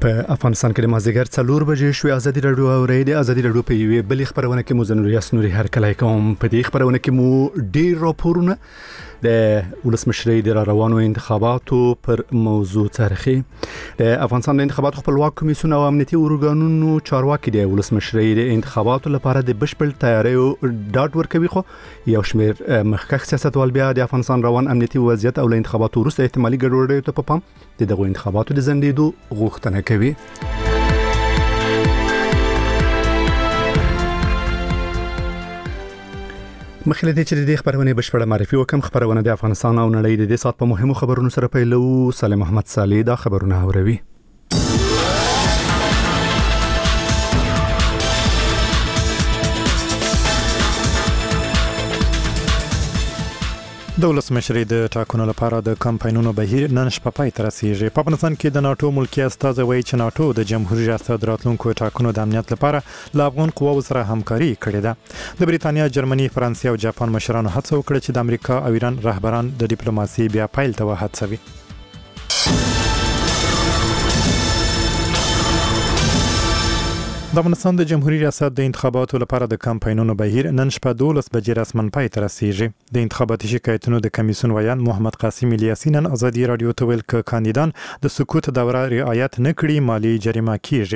په افغانستان کې د مازدیګر 4 بجې شوې ازادي رادیو اوري د ازادي رادیو په یوې بلې خبرونه کې مو زنوري اسنوري هر کله کوم په دې خبرونه کې مو ډیر راپورونه د ولسمشری د روانو انتخاباتو پر موضوع تاریخي د افغانستان د انتخاباتو خپلواک کمیسیون او امنیتي ارګانونو چارواکي د ولسمشری د انتخاباتو لپاره د بشپړ تیاری ډاډ ورکوي خو یو شمېر مخکښ سیاستوال بیا د افغانستان روان امنیتي وضعیت او له انتخاباتو وروسته احتمالي ګډوډۍ ته په پام دغه انتخاباتو د ځنډېدو غوښتنه کوي. مخکې د دې خبرونه بشپړه معرفي وکم. خبرونه د افغانستان او نړۍ د دې سات په مهمو خبرونو سره پیلو. سلام محمد صالح دا خبرونه اوروي. د ولسمشری د ټاکنو لپاره د کمپاینونو بهیر نن شپه پای ته رسیږي. په افغانستان کې د ناتو ملکی استازی وایي چې ناتو د جمهوریت ریاست راتلونکو ټاکنو د امنیت لپاره له افغان قواو سره همکاري کړې ده. د بریتانیا، جرمني، فرانسې او جاپان مشرانو هڅه وکړه چې د امریکا او ایران رهبران د ډیپلوماسي بیا پیل ته وهڅوي. د افغانستان د جمهوریت ریاست د انتخاباتو لپاره د کمپاینونو بهیر نن شپه 12 بجې رسمن پای ته رسیږي. د انتخاباتي شکایتونو د کمیسیون ویان محمد قاسم الیاسی نن ازادي رادیو ته ویل ک کاندیدان د سکوت دوره رعایت نکړي مالی جریمه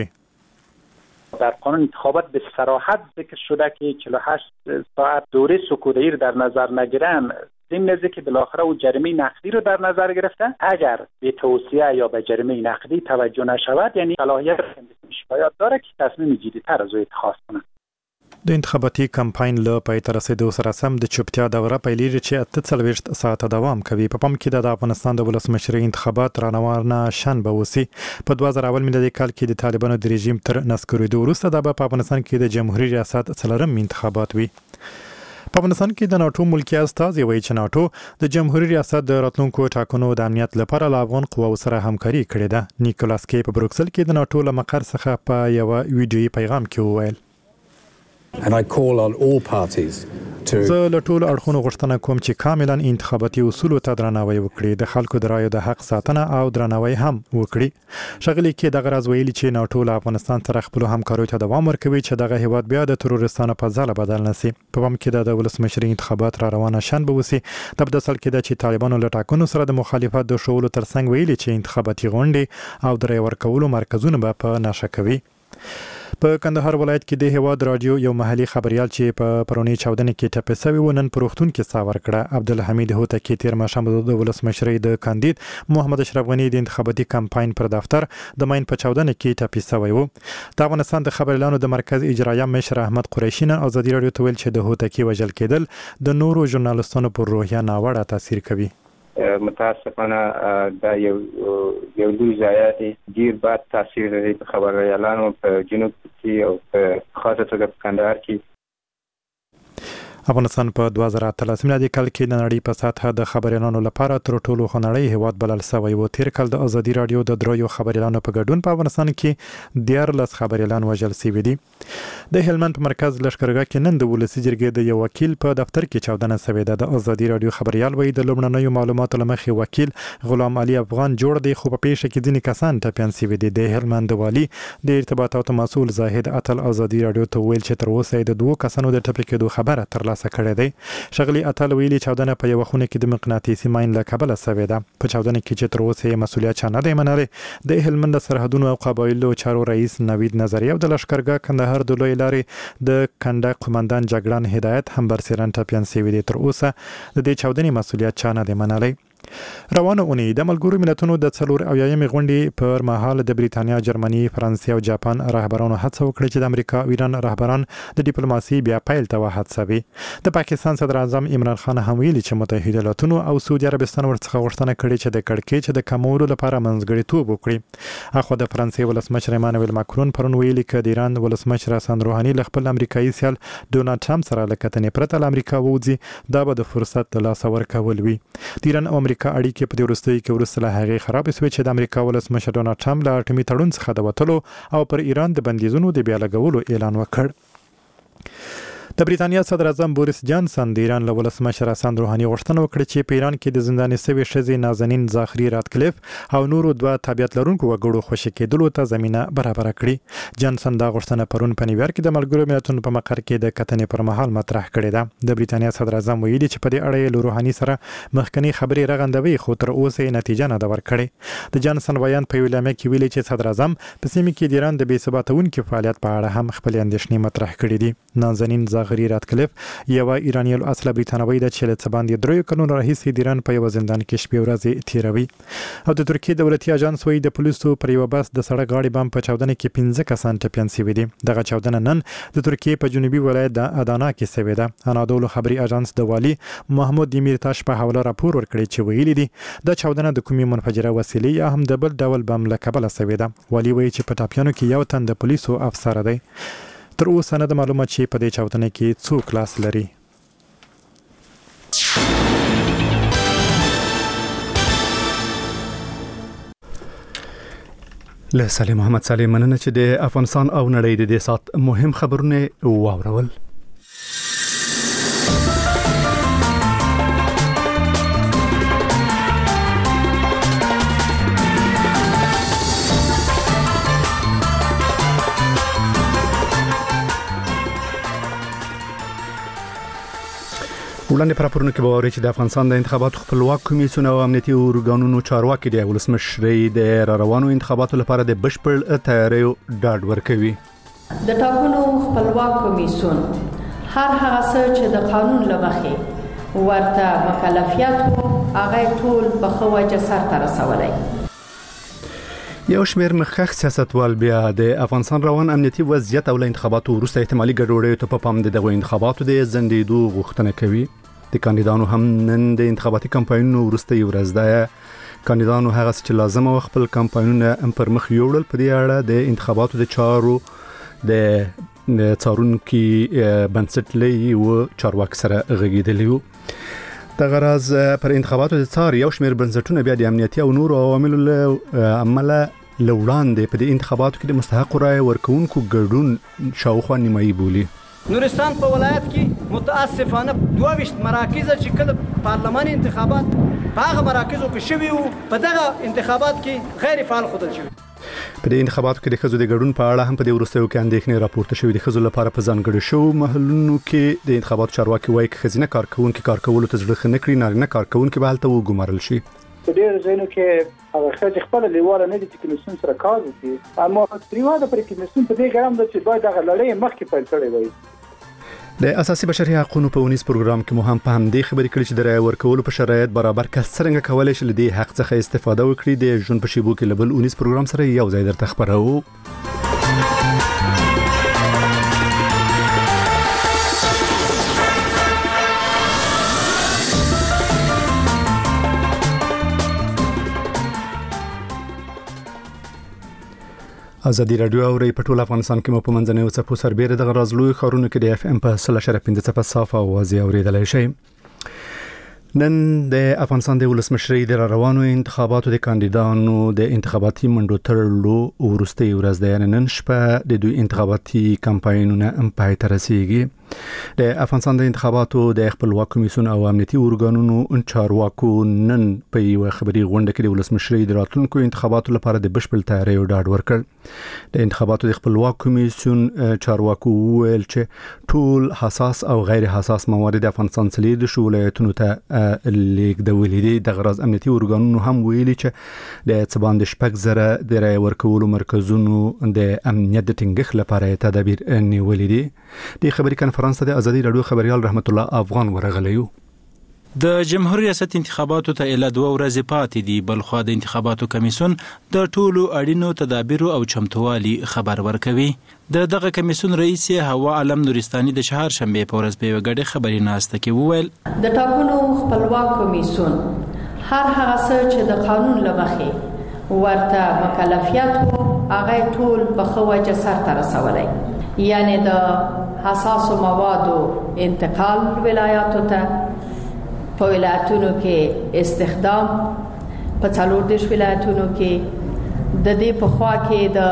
کیږي. در قانون انتخابات به صراحت ذکر شده که 48 ساعت دوره سکوت در نظر نگیرن ضمن ذکر بالاخره او جریمه نقدی رو در نظر گرفته. اگر به توصیه یا به جریمه نقدی توجه نشود یعنی صلاحیت شکایت داره که تصمیم جدی‌تر از او اتخاذ کنه. د انتخاباتي کمپاین له پای ته رسیدو سره سم د چوپتیا دوره پیلېږي چې 48 ساعته دوام کوي. په پام کې د افغانستان د ولسمشری انتخابات رانوارنه شنبه وسی. په 2000 میلادي کال کې د طالبانو د رژیم تر نسکورېدو وروسته د افغانستان کې د جمهوریت ریاست څلورم انتخابات وي. په افغانستان کې د ناتو ملکی استازی وایي چې ناتو د جمهوریت ریاست د راتلونکو ټاکنو د امنیت لپاره له افغان قواو سره همکاري کړې ده. نیکولاس کی په بروکسل کې د ناتو له مقر څخه په یو ویډیويي پیغام کې وویل And I call on all parties to زه له ټولو اړخونو غوښتنه کوم چې کاملا انتخاباتي اصولو ته درناوی وکړي، د خلکو د رایو د حق ساتنه او درناوی هم وکړي. شغلي کې دغه راز ویلي چې ناتو له افغانستان سره خپل همکاریو ته دوام ورکوي چې دغه هیواد بیا د تروریستانو په ځاله بدل نشي. په پام کې د ولسمشری انتخابات را روانه شنبه وسی. د بدسل کې د چې طالبانو له ټاکنو سره د مخالفت د شوولو ترڅنګ ویلي چې انتخاباتي غونډې او د رای ورکولو مرکزونه به په نشه کوي. په کندهار ولایت کې د هیواد رادیو یو محلي خبريال چې په پرونی چاودنه کې ټپه شوی و نن پروختون کې ساور کړه. عبدالحمید هوتکی تیر ماښام د ولسمشری د کاندید محمد اشرف غنی د انتخاباتي کمپاین پر دفتر د ماین په چاودنه کې ټپه شوی و. د افغانستان د خبريالانو د مرکز اجرایه مشر احمد قریشی نن ازادي رادیو ته ویل چې د هوتکی وژل کېدل د نورو ژورنالستانو پر روحیه ناوړه تاثیر کوي. متاسفانه دا یو لوی ضایعات ډیر بد تاثیر لري په خبريالانو په جنوب کې او په خاصه توګه په کندهار کې. افغانستان په 2013 میلادي کال کې د نړۍ په سطحه د خبريالانو لپاره تر ټولو خنړی هیواد بلل شوی و. تیر کال د ازادي رادیو د دریو خبريالانو په ګډون په افغانستان کې 14 خبريالان وژل شوي دي. د هلمند په مرکز لشکرګاه کې نن د ولسی جرګې د یو وکیل په دفتر کې چاودنه شوې ده. د ازادي رادیو خبريال وایي د لومړنیو معلوماتو لمخې وکیل غلام علي افغان جوړ دی خو په پیښه کې ځینې کسان ټپيان شوي دي. د هلمند والی د ارتباطاتو مسؤل زاهد اتل ازادي رادیو ته ویل چې تر اوسه د دوه کسانو د ټپي کېدو خبره ترلاسه کړې ده. شغلي اتل ویلي چاودنه په یو خونه کې د مقناطیسي ماین له کبله شوې ده. په چاودنه کې چې تر اوسه مسؤلیت چا نه دی منلی. د هلمند سرحدونو او قبایلو چارو رئیس نوید نظری او د لشکرګاه کندهار د لوی لارې د کنډک قومندان جګړن هدایت هم برسرن ټپيان شوي دي. تر اوسه د دې چاودنې مسؤلیت چا نه دی منلی. روانه اونۍ د ملګرو ملتونو د 40 غونډې پر مهال د بریتانیا، جرمني، فرانسې او جاپان رهبرانو هڅه وکړه چې د امریکا او ایران رهبران د ډیپلوماسي بیا پیل ته وهڅوي. د پاکستان صدر اعظم عمران خان هم ویلي چې متحده ایالاتونو او سعودي عربستان ورڅخه غوښتنه کړې چې د کړکېچ د کمولو لپاره منځګړیتوب وکړي. اخو د فرانسې ولسمشر ایمانوئل ماکرون پرون ویلي چې د ایران ولسمشر حسن روحاني له خپل امریکایي سیال ډونالډ ټرمپ سره له کتنې پرته له امریکا ووځي دا به د فرصت د لاسه ورکول وي. د ایران او امریکا اړیکې په دې وروستیو کې وروسته له هغې خراب شوې چې د امریکا ولسمشر ډونالډ ټرمپ له اټومي تړون څخه د وتلو او پر ایران د بندیزونو د بیا لګولو اعلان وکړ. د بریتانیا صدر اعظم بوریس جانسن د ایران له ولسمشر حسن روحاني غوښتنه وکړه چې په ایران کې د زنداني شوې ښځې نازنین زاخري راتکلیف او نورو دوه تابعیت لرونکو وګړو خوشي کېدلو ته زمينه برابر کړي. جانسن دا غوښتنه پرون په نیویارک کې د ملګرو ملتونو په مقر کې د کتنې پر مهال مطرح کړې ده. د بریتانیا صدر اعظم ویلي چې په دې اړه له روحاني سره مخکنی خبرې رغندوي خو تر اوسه نتیجه نه ده ورکړې. د جانسن بیان په ویلامه کې ویلي چې صدر اعظم په سیمه کې د ایران د بې ثباتونکو فعالیت په اړه هم خپل اندېښنې مطرح کړې دي. نازنین زاخري راتکلیف یو ایرانی اصله بریتانوي د چیلې څباندې 3 کلونو راهیسې د ایران په یو زندان کې شپې ورځې تیروي. او د ترکیه دولتي اژانس وایي د پولیسو پر یو بس د سړک غاړې بم په چاودنه کې 15 کسان ټپيان شوي دي. دغه چاودنه نن د ترکیه په جنوبي ولایت د ادانا کې شوې ده. انادولو خبري اژانس د والی محمود دیمیرتاش په حواله راپور ورکړی چې ویلي دي د چاودنه د کومې منفجره وسیلې یا هم د بل ډول بم له کبله شوې ده. والی وایي چې په ټاپیانو کې یو تن د پولیسو افسر دی. تر اوسه نه د معلومه چې په دې چاودنه کې څوک لاس لري. له سلیم محمد سلیم مننه چې د افغانستان او نړۍ د دې سات مهم خبرونه واورول. وړاندې پراپورونه کې باوري چې د افغانستان د انتخاباتو خپلواک کمیسیون او امنیتي ارګانونو چارواکي د ولسمشرۍ د روانو انتخاباتو لپاره د بشپړ تیاریو ډاډ ورکوي. د ټاکنو خپلواک کمیسیون هر هغه څه چې د قانون له مخې ورته مکلفیت وو هغه ټول په ښه وجه سرته رسولی. یو شمېر مخکښ سیاستوال بیا د افغانستان روان امنیتي وضعیت او له انتخاباتو وروسته احتمالي ګډوډیو ته په پام د دغو انتخاباتو د ځنډېدو غوښتنه کوي. د کاندیدانو هم نن د انتخاباتي کمپاینونو وروسته یو ورځ ده. کاندیدانو هغه چې لازم او خپل کمپاینونه پر مخ یوړل. په دې اړه د انتخاباتو د چارو د څارونکي بنسټ لې و چارواکي سره غږېدلی وو. د غرض پر انتخاباتو د څار یو شمېر بنسټونه بیا د امنیتي او نورو عواملو له امله لوړاندې په دې انتخاباتو کې د مستحق رایې ورکوونکو ګډون شاوخوا نیمایي بولي. نورستان په ولایت کې متاسفانه 22 مراکز چې کله پارلمان انتخابات په هغه مراکزو کې شوي وو په دغه انتخابات کې غیر فعال ښودل شوي. په دې انتخاباتو کې د ښځو د ګډون په اړه هم په دې وروستیو کې اندېښنې راپورته شوې. د ښځو لپاره په ځانګړو شوو محلونو کې د انتخاباتو چارواکي وایي چې ښځینه کارکوونکي کار کولو ته زړه ښه نه کړي، نارینه کارکوونکي به هلته وګمارل شي. په ډېر ځایونو کې هغه ښځې خپله لیواله نه دي چې کمیسیون سره کار وکړي، اما پریواده پر کمیسیون په دې ګرام ده چې باید هغه لړۍ مخکې پیل کړې وای. د اساسي بشري حقوقو په ونیس پروګرام کې مو هم په همدې خبرې کړې چې د رایې ورکولو په شرایط برابر کس څنګه کولای شي له دې حق څخه استفاده وکړي. د ژوند په شیبو کې له بل ونیس پروګرام سره یو ځای درته خبرو. ازادي رادیو او ری پټول افغانستان کې مو په منځنۍ وڅپو سربېره د غرازلوي خارونو کې د اف ام په 0.5 صافه اوازې اوریدلای شي. نن د افغانستان د ولسمشرۍ د روانو انتخاباتو د کاندیدانو د انتخاباتي منډو تړلو وروستۍ ورځ ده. نن شپه د دوی انتخاباتي کمپاینونه هم پای ته رسیږي. د افغانستان د انتخاباتو د خپلواک کمیسیون او امنیتي ارګانونو چارواکو نن په یو خبري غونډه کې د ولسمشرۍ د راتلونکو انتخاباتو لپاره د بشپړ تیاریو ډاډ ورکړ. د انتخاباتو د خپلواک کمیسیون چارواکو ویل چې ټول حساس او غیر حساس موارد د افغانستان څلور د ولایتونو ته لیږدولې دي. د غرض امنیتي ارګانونو هم ویلي چې د څباند شپږ زره د رای ورکولو مرکزونو د امنیت د ټینګښت لپاره تدابیر نیولې دي. د خبري کانفرنس ته د ازادي رادیو خبريال رحمت الله افغان ورغلیو. د جمهوریت ریاست انتخاباتو ته اله 2 ورځې پاتې دي. بلخو د انتخاباتو کمیسیون د ټولو اړینو تدابیرو او چمتووالي خبر ورکوي. دغه کمیسیون رئیس هوا علم نورستاني د شهر شنبه په ورځ په وګړي خبري ناسته کې وویل د ټاکنو خپلواک کمیسیون هر هغه څه چې د قانون له مخې ورته مکلفیت وو هغه ټول په ښه وجه سرته رسولی. یعنی د حساسو موادو انتقال ولایاتو ته، په ولایتونو کې استخدام، په 40 ولایتونو کې د دې په خوا کې د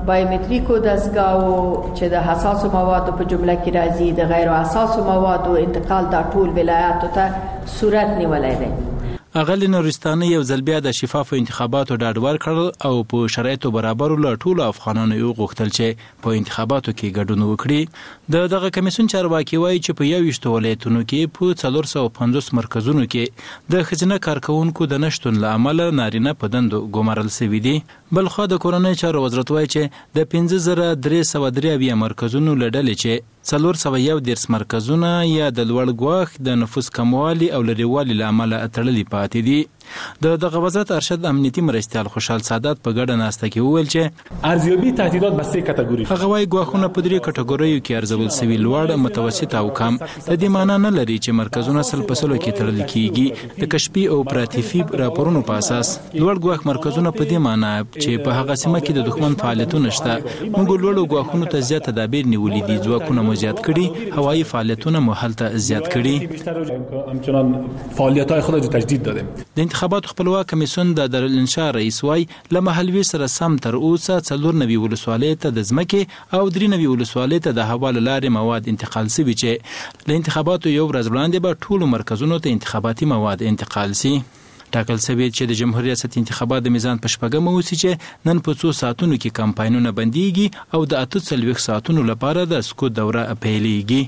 بایومتریکو دستګاو چې د حساسو موادو په جمله کې راځي د غیر حساسو موادو انتقال دا ټول ولایاتو ته صورت نیولای دی. اغلی نورستاني یو ځل بیا د شفافو انتخاباتو ډاډ ورکړل او په شرایطو برابرو له ټولو افغانانو یو غوښتل چې په انتخاباتو کې ګډون وکړي. دغه کمیسیون چارواکي وایي چې په 21 ولایتونو کې په 450 مرکزونو کې د ښځینه کارکونکو د نشتون له امله نارینه په دندو ګمارل شوي دي. بلخوا د کورنۍ چارو وزارت وایي چې د 5393 مرکزونو له ډلې چې 411 مرکزونه یا د لوړ ګواښ د نفوس کموالي او لرېوالي له امله تړلي پاتې دي. دغه وزارت ارشد امنیتي مرستیال خوشحال سادات په ګډه ناسته کې وویل چې ارزیابي تهدیدات په 3 کټګوري هغه وايي ګواښونه په 3 کټګوریو کې ارزول شوي لوړ، متوسط او کم. د دې معنی نه لري چې مرکزونه سل په سلو کې تړل کیږي. د کشفي او اپراتیفي راپورونو په اساس لوړ ګواښ مرکزونه په دې معنی چې په هغه سیمه کې د دښمن فعالیتونه شته. موږ لوړ ګواښونو ته زیات تدابیر نیولې دي، ځواکونه مو زیات کړي، هوایي فعالیتونه مو هلته زیات کړي. همچنان فعالیت‌های خود رو تجدید دادیم. د انتخاباتو خپلواک کمیسیون د دارالانشا رئیس وای له محلوي سره سم تر اوسه 490 ولسوالۍ ته د ځمکې او 93 ولسوالۍ ته د هوا له لارې مواد انتقال شوي چې له انتخاباتو یو ورځ وړاندې به ټولو مرکزونو ته انتخاباتي مواد انتقال شي. ټاکل شوی چې د جمهوریت ریاست انتخابات د میزان په شپږمه اوسي چې نن په 2 ساعتونو کې کمپاینونه بنديږي او د 48 ساعتونو لپاره د سکوت دوره پیلېږي.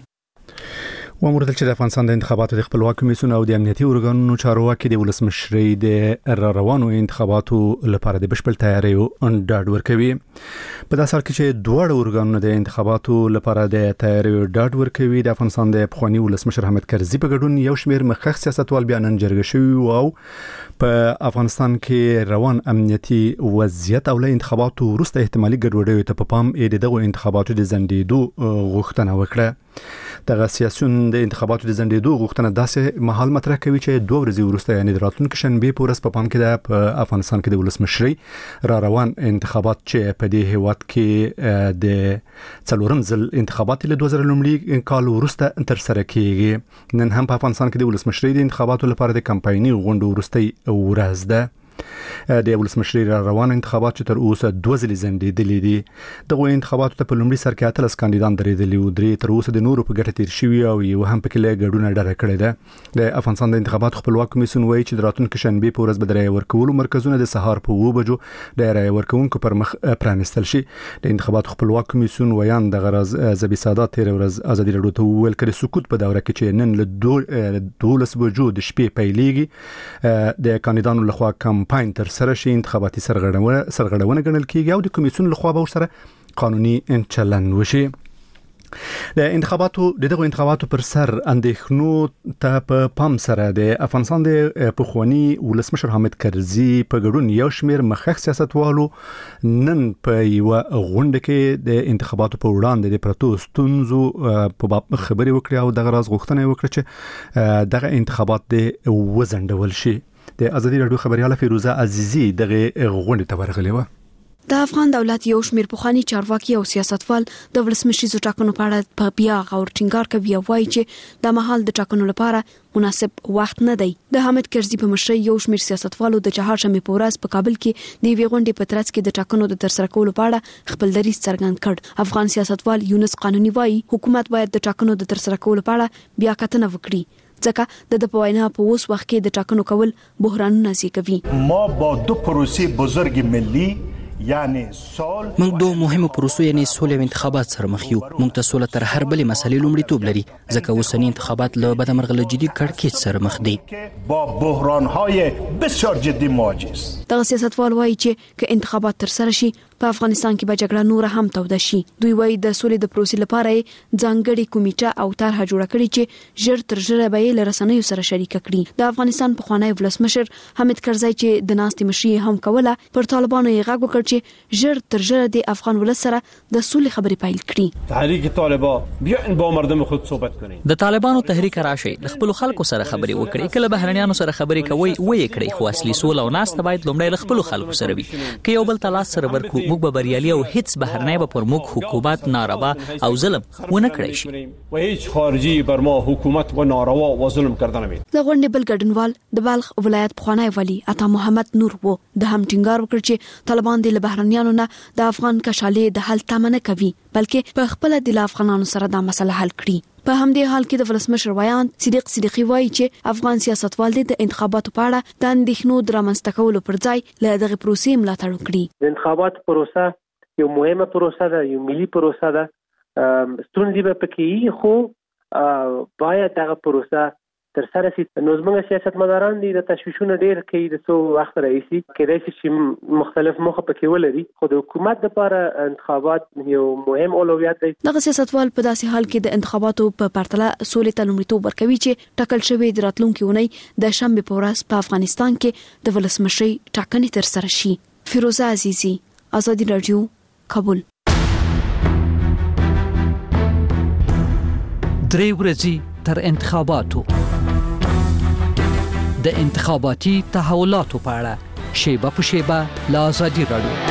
وموردل چې د افغانستان د انتخاباتو د خپلواک کمیسیون او د امنیتي ارګانونو چارواکي د ولسمشرۍ د روانو انتخاباتو لپاره د بشپړ تیاری ډاډ ورکوي. په داسې حال کې چې دوه ارګانونه د انتخاباتو لپاره د تیاری ډاډ ورکوي، د افغانستان د پخوانی ولسمشر حامد کرزي په ګډون یو شمېر مخکښ سیاستوال بیا نن جرګه شوي او په افغانستان کې روان امنیتي وضعیت او له انتخاباتو وروسته احتمالي ګډوډیو ته په پام دغه انتخاباتو د ځنډېدو غوښتنه وکړه. دغه سیاسيون د انتخاباتو د ځنډېدو غوښتنه داسې مهال مطرح کوي چې 2 ورځې وروسته یعنې د راتلونکي شنبې په ورځ په پام کې ده په افغانستان کې د ولسمشرۍ را روان انتخابات چې په دې هیواد کې د څلورم ځل انتخابات له 2000 کال وروسته تر سره کیږي. نن هم په افغانستان کې د ولسمشرۍ د انتخاباتو لپاره د کمپایني غونډو وروستۍ ورځ ده. د ولسمشرۍ را روان انتخابات چې تر اوسه 2 ځلې ځنډېدلې دي. دغه انتخاباتو ته په لومړي سر کې 13 کاندیدان درېدلي وو، 3 تر اوسه د نورو په ګټه تیر شوي او یو هم پکې له ګډونه ډډه کړې ده. د افغانستان د انتخاباتو خپلواک کمیسیون وایي چې د راتلونکي شنبې په ورځ به د رایې ورکولو مرکزونه د سهار په 2 بجو د رایې ورکوونکو پر مخ پرانیستل شي. د انتخاباتو خپلواک کمیسیون ویان د غرض زبی سادات تیر ورځ ازادي راډیو ته وویل کړي سکوت په دوره کې چې نن له 12 بجو د شپې پیلېږي د کاندیدانو لخوا کمپاین تر سره شي، انتخاباتي سرغړونه ګڼل کیږي او د کمیسیون لخوا به ورسره قانوني چلن وشي. د انتخاباتو پر سر اندېښنو ته په پام سره د افغانستان د پخوانی ولسمشر حامد کرزي په ګډون یو شمېر مخکښ سیاستوالو نن په یو غونډه کې د انتخاباتو په وړاندې د پرتو ستونزو په باب خبرې وکړې او دغه راز غوښتنه وکړه چې دغه انتخابات د وځنډول شي. د ازادي راډیو خبرياله فیروزه عزیزی دغه غونډه ته ورغلې و. د افغان دولت یو شمېر پخوانی چارواکي او سیاستوال د ولسمشرۍ ټاکنو په اړه په بیا غور ټینګار کوي او وایي چې د مهال د ټاکنو لپاره مناسب وخت نه دی. د حامد کرزي په مشرۍ یو شمېر سیاستوالو د چهارشنبې په ورځ په کابل کې د یوې غونډې په ترڅ کې د ټاکنو د ترسره کولو په اړه خپل دریځ څرګند کړ. افغان سیاستوال یونس قانوني وایي حکومت باید د ټاکنو د ترسره کولو په اړه بیا کتنه وکړي ځکه د پوینا په اوس وخت کې د ټاکنو کول بحرانونه زیږوي. ما با 2 پروسې بزرگ ملی یعنی سول موږ دوه مهمه پروسو یعنی سول او انتخابات سره مخ یو. موږ ته سول تر هر بلې مسلې لومړیتوب لري ځکه اوسنی انتخابات له بدمرغله جدي کړکېچ سره مخ دي. با بحران‌های بسیار جدی مواجه است. دغه سیاستوال وایي چې که انتخابات تر سره شي په افغانستان کې به جګړه نور هم توده شي. دوی وایي د سولې د پروسې لپاره ځانګړي کمیټه او طرحه جوړه کړې چې ژر تر ژره به یې له رسنیو سره شریک کړي. د افغانستان پخوانی ولسمشر حامد کرزي چې د ناستې مشري هم کوله پر طالبانو یې غږ وکړ چې ژر تر ژره د افغان ولس سره د سولې خبرې پیل کړي. تحریک طالبان بیاین با مردم خود صحبت کنین. د طالبانو تحریک راشي د خپل خلکو سره خبرې وکړي. کله بهرنیانو سره خبرې کوي وایي کړي خو اصلي سول او ناست باید لومړی له خپل خلکو سره وي. که یو بل تلاش سره ورکو موږ به بریالي او هیڅ بهرنی به پر موږ حکومت ناروا او ظلم ونه کړی شي و هیچ خارجی بر ما حکومت و ناروا و ظلم کردن نمید. د غونډې بل ګډونوال د بلخ ولایت پخوانی ولی عطا محمد نور وو د هم ټینګار وکړ چې طالبان د بهرنیانو نه د افغان کشالې د حل تمه نه کوي بلکې په خپل د افغانانو سره د مسله حل کړي. په همدې حال کې د ولسمشر ویان صدیق صدیقی وایي چې افغان سیاستوال د انتخاباتو په اړه د اندېښنو درامنځته کولو پر ځای له دغه پروسې ملاتړ وکړي. د انتخاباتو پروسه یو مهمه پروسه ده، یو ملي پروسه ده. ستونزې به پکې خو باید دغه پروسه تر سره شي. نو زموږ سیاستمداران دي د تشویشونو ډېر کوي د څو وخت راځي کېدای شي چې مختلف موخه پکې ولري، خو د حکومت لپاره انتخابات یو مهم اولویت دی. دغه سیاستوال په داسې حال کې د انتخاباتو په پرتله سولې ته لومړیتوب ورکوي چې ټاکل شوی د راتلونکي اونۍ د شنبې په ورځ په افغانستان کې د ولسمشرۍ ټاکنې تر سره شي. فیروزه عزیزی، آزادی رادیو، کابل. 3 ورځې تر انتخاباتو د انتخاباتي تحولاتو په اړه شیبه په شیبه له آزادی رادیو.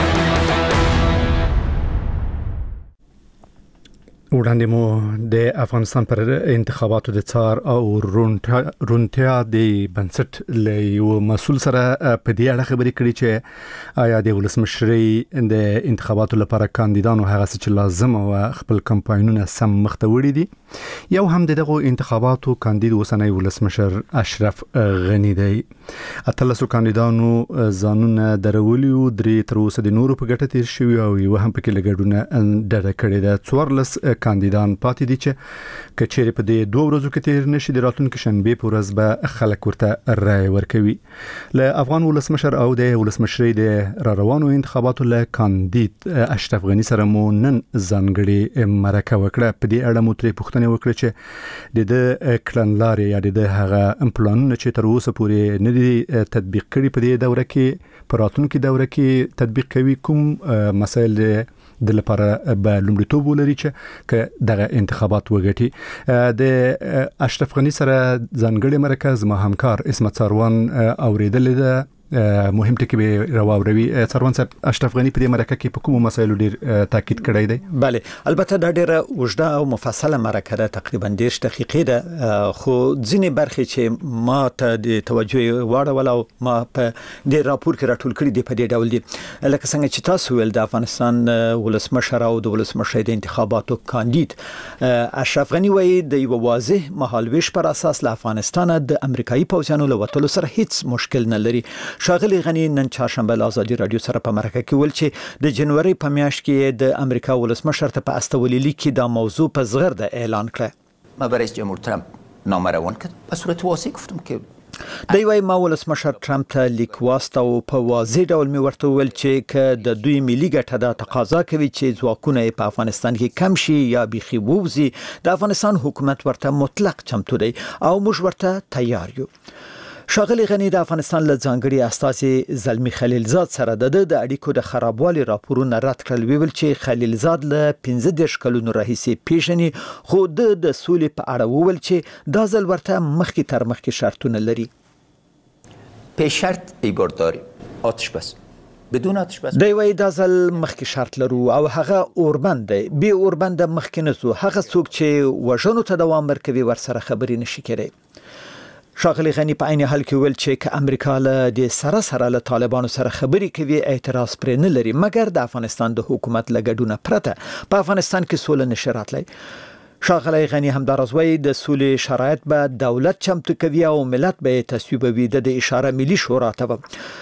وړاندې مو د افغانستان پر انتخاباتو د څار او رونټیا د بنسټ له یو مسول سره په دې اړه خبرې کړې چې آیا د ولسمشرۍ د انتخاباتو لپاره کاندیدانو هغه چې لازم او خپل کمپاینونه سم مخته وړي دي. یو هم دغه انتخاباتو کاندید وسنۍ ولسمشر اشرف غنی دی. اتلسو کاندیدانو ځانونه درولي درې تر اوسه د نورو په ګټه تیر شوی او یو هم پکې لګډونه ډډه کړې ده. 14 کاندیدان پاتې دي چې کچېرې په دې 2 ورځو کې تیر نشي د راتلونکي شنبه په ورځ به خلک ورته رائے ورکوي. له افغان ولسمشر او د ولسمشرۍ د را روانو انتخاباتو له کاندید اشرف غنی سره مو نن ځانګړي مرکه وکړه. په دې اړه مو ترې پوښتنه وکړه چې د کړنلارې یا د هغه پلانونه چې تر اوسه پورې نه دي تطبیق کړي په دې دوره کې په راتلونکي دوره کې تطبیق کوي کوم مسایل د لپاره به لومړیتوب ولري چې دغه انتخابات وګټي. د اشرف غنی سره ځانګړي مرکز ما همکار اسمت ساروان اوریدل ده. مهم ټکی به راوړوي. سروان صاحب، اشرف غنی په دې مرکه کې په کومو مسایلو ډیر تاکید کړی دی؟ بله، البته دا ډیره وجده او مفصله مرکه ده، تقریبا 10 دقیقې ده، خو ځینې برخې چې ما ته د توجه واړول او ما په دې راپور کې راټول کړي دي په دې ډول دي. لکه څنګه چې تاسو ویل، د افغانستان ولسمشر او د ولسمشرۍ د انتخاباتو کاندید اشرف غنی وایي د یو واضح مهالویش پر اساس له افغانستان د امریکایي پوځیانو له وتلو سره هیڅ مشکل نه لري. ښاغلي غنی نن چهارشنبه له آزادي رادیو سره په مرکه کې ویل چې د جنوري په میاشت کې د امریکا ولسمشر ته په استولي لیک کې دا موضوع په زغرده اعلان کړه. ما برای جمهور ترامپ نامروان کرد به صورت واضح گفتم که دی وای ما ولسمشر ترامپ ته لیک واستو په واضح ډول می ورته ویل چې که د دوی ملي ګټه دا تقاضا کوي چې ځواکونه په افغانستان کې کم شي یا بيخي ووزي، د افغانستان حکومت ورته مطلق چمتو دی او موږ ورته تیار یو. ښاغلي غنی د افغانستان له ځانګړي استازي زلمی خلیلزاد سره د اړیکو د خرابوالي راپورونه رد کړل. ویل چې خلیلزاد له 15 کلونو راهیسې پیژني، خو د سولې په اړه وویل چې دا ځل ورته مخکې تر مخکې شرطونه لري. پیش شرط ایبار داریم آتش بس بدون آتش بس. دی وای دا ځل مخکې شرط لرو او هغه اوربند دی. بي اوربند مخکې نه سو، هغه څوک چې وژنو ته دوام ورکوي ورسره خبرې نشي کېدای. ښاغلي غنی په عین حال کې ویل چې که امریکا له د سره له طالبانو سره خبرې کوي اعتراض پرې نه لري، مګر د افغانستان د حکومت له ګډونه پرته په افغانستان کې سوله نشي راتلی. ښاغلي غنی همداراز وایي د سولې شرایط به دولت چمتو کوي او ملت به تصویبوي. د اشاره ملي شورا ته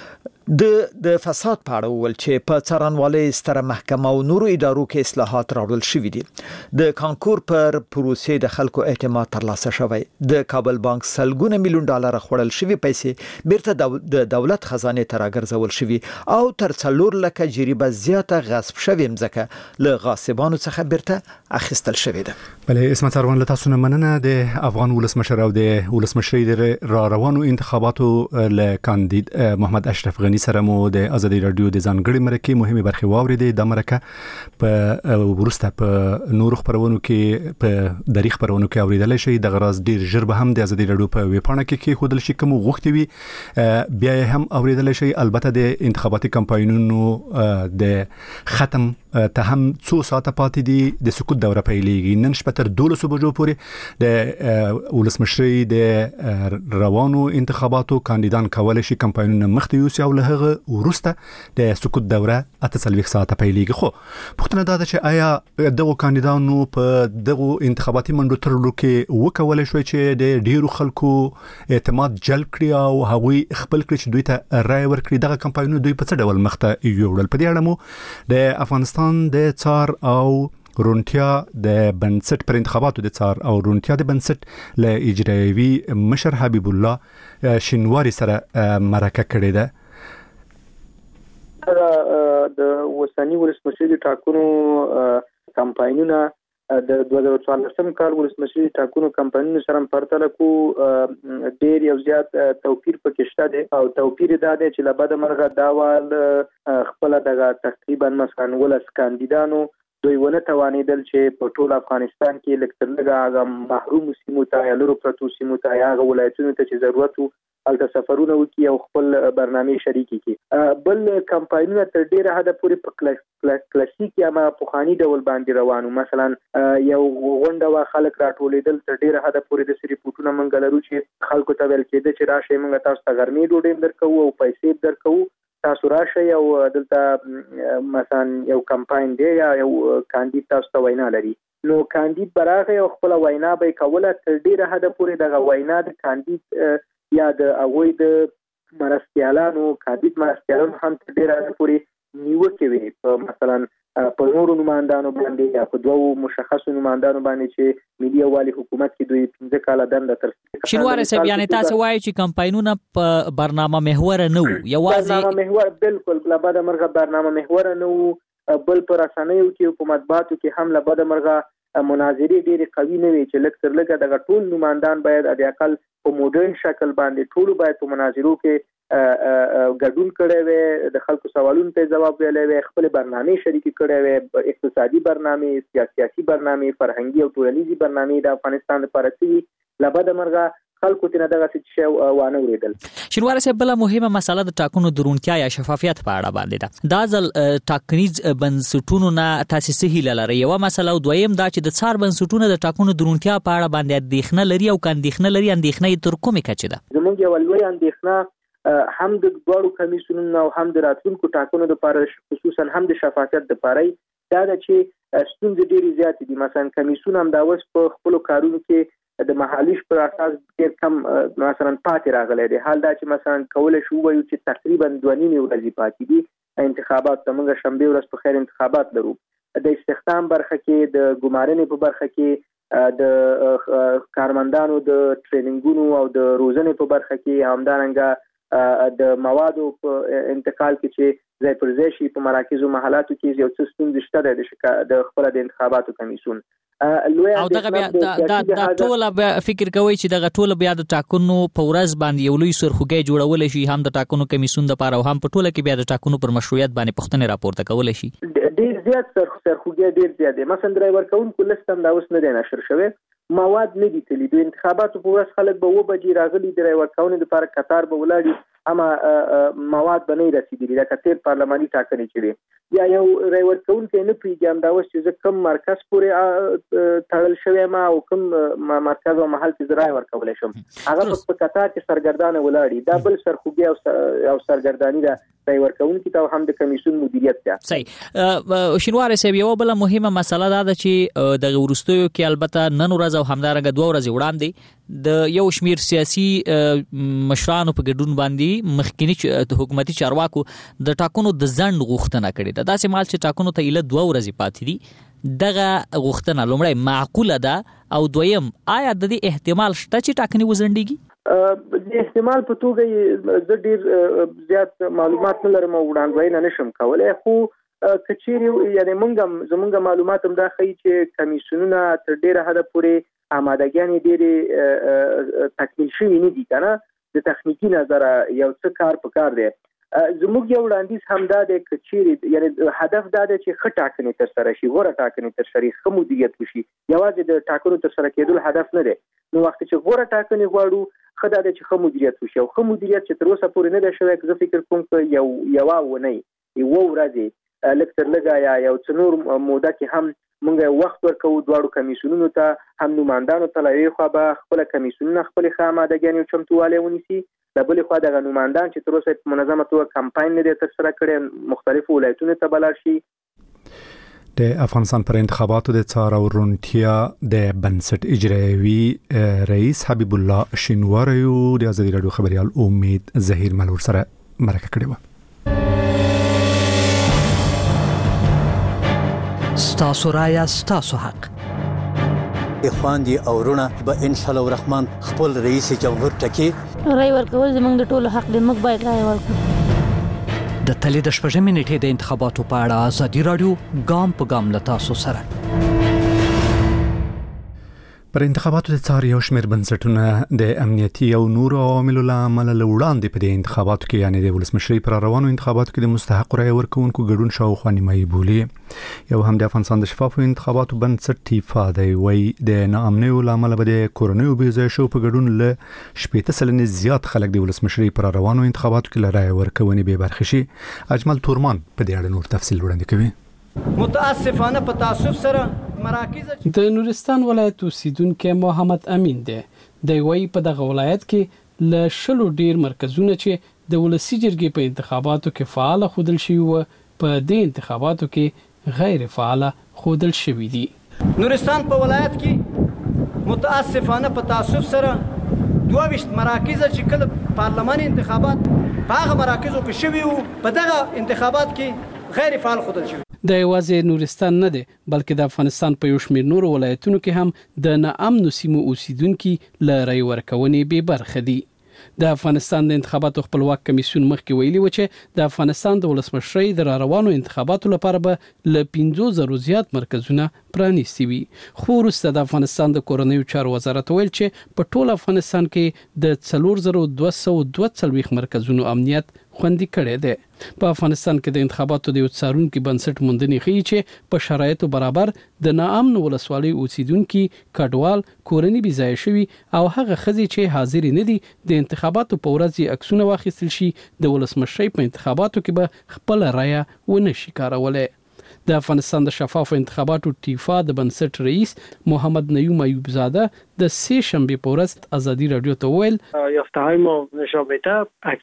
د فساد په اړه ویل چې په څارنوالۍ ستره محکمه او نورو ادارو کې اصلاحات راوړل شوي دي. د کانکور پر پروسې د خلکو اعتماد ترلاسه شوی. د کابل بانک سلګونه میلیون ډالر خوړل شوي پیسې بیرته د دولت خزانه ته راګرځول شوي او تر 4 لک جریبه زیاته غصب شوی مځکه له غاصبانو څخه بیرته اخیستل شوې ده. بله، اسمت ساروان، له تاسو نه مننه. د افغان ولسمشر او د ولسمشرۍ د را روانو انتخاباتو له کاندید محمد اشرف غنی غنی سره مو د ازادي رادیو د ځانګړي مرکه مهمه برخه واوریدې. د مرکه په ورسته په نور خبرونو کې په دریخ خبرونو کې اوریدل شي. د غراز ډیر ژر به هم د ازادي رادیو په ویبپاڼه کې خودل شي کوم غوښتي وي بیا هم اوریدل شي. البته د انتخاباتي کمپاینونو د ختم ته هم 2 ساعته پاتې دي. د سکوت دوره پیلېږي نن شپه تر 12 بجو پورې. د ولسمشري د روانو انتخاباتو کاندیدان کولای شي کمپاینونه مخته یوسي او له هغه ورسته د سکوت دوره 48 ساعته پیلېږي. خو پوښتنه دا ده چې آیا دغه کاندیدانو په دغه انتخاباتي منډو ترلو کې وکولای شوی چې د ډیرو خلکو اعتماد جلب کړي او هغوی خپل کړي چې دوی ته رائے ورکړي؟ دغه کمپاینونه دوی په څه ډول مخته یوړل؟ په دې اړه مو د افغانستان د څار او رونټیا د بنسټ پر انتخاباتو د څار او رونټیا د بنسټ له اجرایوي مشر حبیب الله شینواری سره مرکه کړې ده. د وسانی ولسمشري ټاکنو کمپاینونه د 2014 کال ولسمشري ټاکنو کمپاینونو سره پرتله کو ډیر یو زیات توپیر پکې شته دی او توپیر دا دی چې لبد مرغه داوال خپل دغه تقریبا مثلا ولس کاندیدانو دوی ونه توانیدل چې په ټول افغانستان کې لکترلګه هغه محروم سیمو ته یا لرو پرتو سیمو ته هغه ولایتونو ته چې ضرورت وو الته سفرونه وکي او خپل برنامه شریکي کی. بل کمپاینونه تر ډیره حد پورې په کلاسیک یا پوخانی ډول باندې روانو. مثلا یو غونډه وا خلک راټولېدل تر ډیره حد پورې د سری پورتونه منګلرو چې خلکو ته ویل کېده چې راشه موږ تاسو ته ګرمي ډوډۍ درکو او پیسې درکو تاسو راشه او دلته مثلا یو کمپاین دی یا یو کاندید تاسو ته وینا لري. نو کاندید براغه او خپل وینا به کوله تر ډیره حد پورې دغه وینا د کاندید یا د اوی د مرستيالانو کاندید مرستيالانو هم تر ډیره حد پورې نیوکه وي. مثلا په نورو نمائندانو باندې یا په دوو مشخصو نمائندانو باندې چې ملي والی حکومت کې دوی 15 کال دنده تر شینواری صاحب یعنی تاسو وایي چې کمپاینونه په برنامه محور نه وو یوازې برنامه محور بالکل لبد مرغه برنامه محور نه وو بل پر اسانیو کې په مطبوعاتو کې هم لبد مرغه مناظرې ډېری قوي نه وي چې لکتر لګه د ټول نمائندان باید د اقل په موډرن شکل باندې ټول باید په مناظرو کې ګډون کړي وي د خلکو سوالونو ته جواب ویلي وي خپل برنامه شریکي کړي وي اقتصادي برنامه سیاسي برنامه فرهنګي او ټولنیزي برنامه د افغانستان لپاره چې لبد مرغه خلکو ته دغه څه وانه وریدل. شینواری صاحب بل مهمه مسله د ټاکنو درونتیا یا شفافیت په اړه باندې ده. دا ځل ټاکنیز بنسټونو نه تاسیس هیله لري. یو مسله او دویم دا چې د څار بنسټونو د ټاکنو درونتیا په اړه باندې اندېښنه لري او کاندېښنه لري اندېښنه تر کومه کچه ده؟ زموږ یو لوی اندېښنه هم د دوړو کمیسیونونو او هم د راتلونکو ټاکنو لپاره خصوصا هم د شفافیت لپاره دا چې ستونزې ډېرې زیاتې دي. مثلا کمیسیون هم دا اوس په خپل کارونو کې د محالیش پر اساس ډېر کم مثلا پاتې راغلی دی. حال دا چې مثلا کولای شو وایو چې تقریبا 2.5 ورځې پاتې دي انتخابات ته. موږ شنبه ورځ په خیر انتخابات لرو. د استخدام برخه کې د ګمارنې په برخه کې د کارمندانو د ټریننګونو او د روزنې په برخه کې همدارنګه د موادو په انتقال کې چې ځای پر ځای شي په مراکزو محلاتو کې یو څه ستونزې شته د خپل د انتخاباتو کمیسیون او دغه بیا دا ټول فکر کوي چې دغه ټول بیا د ټاکنو په ورځ باندې یو لوی سرخوږی جوړول شي هم د ټاکنو کمیسیون لپاره او هم په ټوله کې بیا د ټاکنو پر مشروعیت باندې پوښتنه راپورته کول شي. ډیر زیات سرخوږی ډیر زیات دی. مثلا ډرایور کوونکو لستم دا اوس نه دی نشر شوی مواد نه دي تللی. د انتخاباتو په ورځ خلک به و بجې راغلي ډرایور کوونکو لپاره قطار به ولاړ اما مواد به نه رسیدلي دا کتیر پارلماني ټاکنې چي یا یو ډرایور کوونکو نه پیګم دا اوس چې کوم مرکز پورې تړل شوی ما او کوم مرکز او محل چې ځای ورکول شم هغه په قطار کې سرګردانه ولاړی. دا بل سرخوږی او سرګردانی دا ډرایور کوونکو ته هم د کمیسیون مدیریت ده. صحیح. شینواری صاحب یو بل مهمه مسله ده چې د ورستیو کې البته نن ورځ او همدارنګه 2 ورځې وړاندې د یو شمیر سیاسي مشرانو په ګډون باندې مخکینی حکومتي چارواکو د ټاکنو د ځند غوښتنه کړې ده. داسې مال چې ټاکنو ته اله 2 ورځې پاتې دي دغه غوښتنه لومړی معقوله ده او دویم آیا د دې احتمال شته چې ټاکنې وځنډيږي؟ د احتمال په توګه زه ډیر زیات معلومات نه لرم او وړاندوینه نشم کولای. خو کچېری یعنی زمونږ معلومات هم دا ښیي چې کمیسیونونه تر ډیره حد پورې آمادګیانې ډېرې تکمیل شوي نه دي کنه. د تخنیکی نظر یو څه کار پکار دی زموږ یو وړاندیز همدا دی چې چیرې یعنی هدف دا دی چې ښه ټاکنې ترسره شي، غوره ټاکنې ترسره شي، ښه مدیریت وشي. یوازې د ټاکنو ترسره کېدل هدف نه دی. نو وخت چې غوره ټاکنې غواړو ښه دا دی چې ښه مدیریت وشي، او ښه مدیریت چې تر اوسه پورې نه دی شوی. زه فکر کوم چې یوه اونۍ یوه ورځې لږ تر لږه یا یو څه نور موده کې هم موږ وخت ورکوو دواړو کمیسیونونو ته، هم نوماندانو ته له یوې خوا به خپله کمیسیونونه خپلې ښه امادګیانې او چمتووالی ونیسي، له بلې خوا دغه نوماندان چې تر اوسه په منظمه توګه کمپاین نه دی ترسره کړی مختلفو ولایتونو ته به لاړ شي. د افغانستان پر انتخاباتو د څار او رونتیا د بنسټ اجرایوي رئیس حبیب الله شینواری د ازادي راډیو خبريال امید ظهیر ملور سره مرکه کړې و. ستاسو رایه ستاسو حق. اخواندي او رونه به ان شاء الله الرحمن خپل رئیس جمهور ټکی رای ورکول زموږ د ټولو حق دی، موږ باید رای ورکړو. د تلې د شپږمې نیټې د انتخاباتو په اړه ازادي راډیو ګام په ګام له تاسو سره. پر انتخاباتو د څار یو شمېر بنسټونه د امنیتي او نورو عواملو له امله له وړاندې په دې انتخاباتو کې یعنې د ولسمشرۍ پر روانو انتخاباتو کې د مستحق رایې ورکوونکو ګډون شاوخوا نیمایي بولي. یو هم د افغانستان د شفافو انتخاباتو بنسټ ټیفا دی وایي د ناامنیو له امله به د کورنیو بېځایه شوو په ګډون له 80 سلنې زیات خلک د ولسمشرۍ پر روانو انتخاباتو کې له رایې ورکونې بې برخې شي. اجمل تورمان په دې اړه نور تفصیل وړاندې کوي. متاسفانه په تعصب سره مراکز د نورستان ولایت اوسیدونکو محمد امین دی. د وی په دغه ولایت کې ل شلو ډیر مرکزونه چې د ولسی جرګې په انتخاباتو کې فعال خودل شي او په دې انتخاباتو کې غیر فعال خودل شوی دي. نورستان په ولایت کې متاسفانه په تعصب سره 22 مراکز چې کله پارلماني انتخابات په هغه مراکزو کې شوي او په دغه انتخابات کې غیر فعال خودل شوی. د یوازې نورستان نه دی بلکې د افغانستان په یو شمېر نورو ولایتونو کې هم د ناامنو سیمو اوسیدونکو ل رای ورکونې به برخه دي. د افغانستان د انتخاباتو خپلواک کمیسیون مخکې ویلي و چې د افغانستان د ولسمشرۍ د روانو انتخاباتو لپاره به ل 50,000 زیات مرکزونه پرانیستي وي. خو وروسته د افغانستان د کورنیو چارو وزارت ویل چې په ټول افغانستان کې د 4242 مرکزونو امنیت خوندي کړي دي. په افغانستان کې د انتخاباتو د یو څارونکو بنسټ موندنې ښیي چې په شرایطو برابر د ناامن ولسوالۍ اوسیدونکو کډوال کورنۍ بيځای شوي او هغه خزي چې حاضر نه دي د انتخاباتو په ورځ عکسونه واخیستل شي د ولسمشرۍ په انتخاباتو کې به خپل رایه ونه شي کارولای. د افغانستان د شفاف انتخاباتو ټیفا د بنسټ رئیس محمد نیوم ایوب زاده د سه شنبه په ورځ ازادي رادیو ته ویل یافته‌های ما نشان میده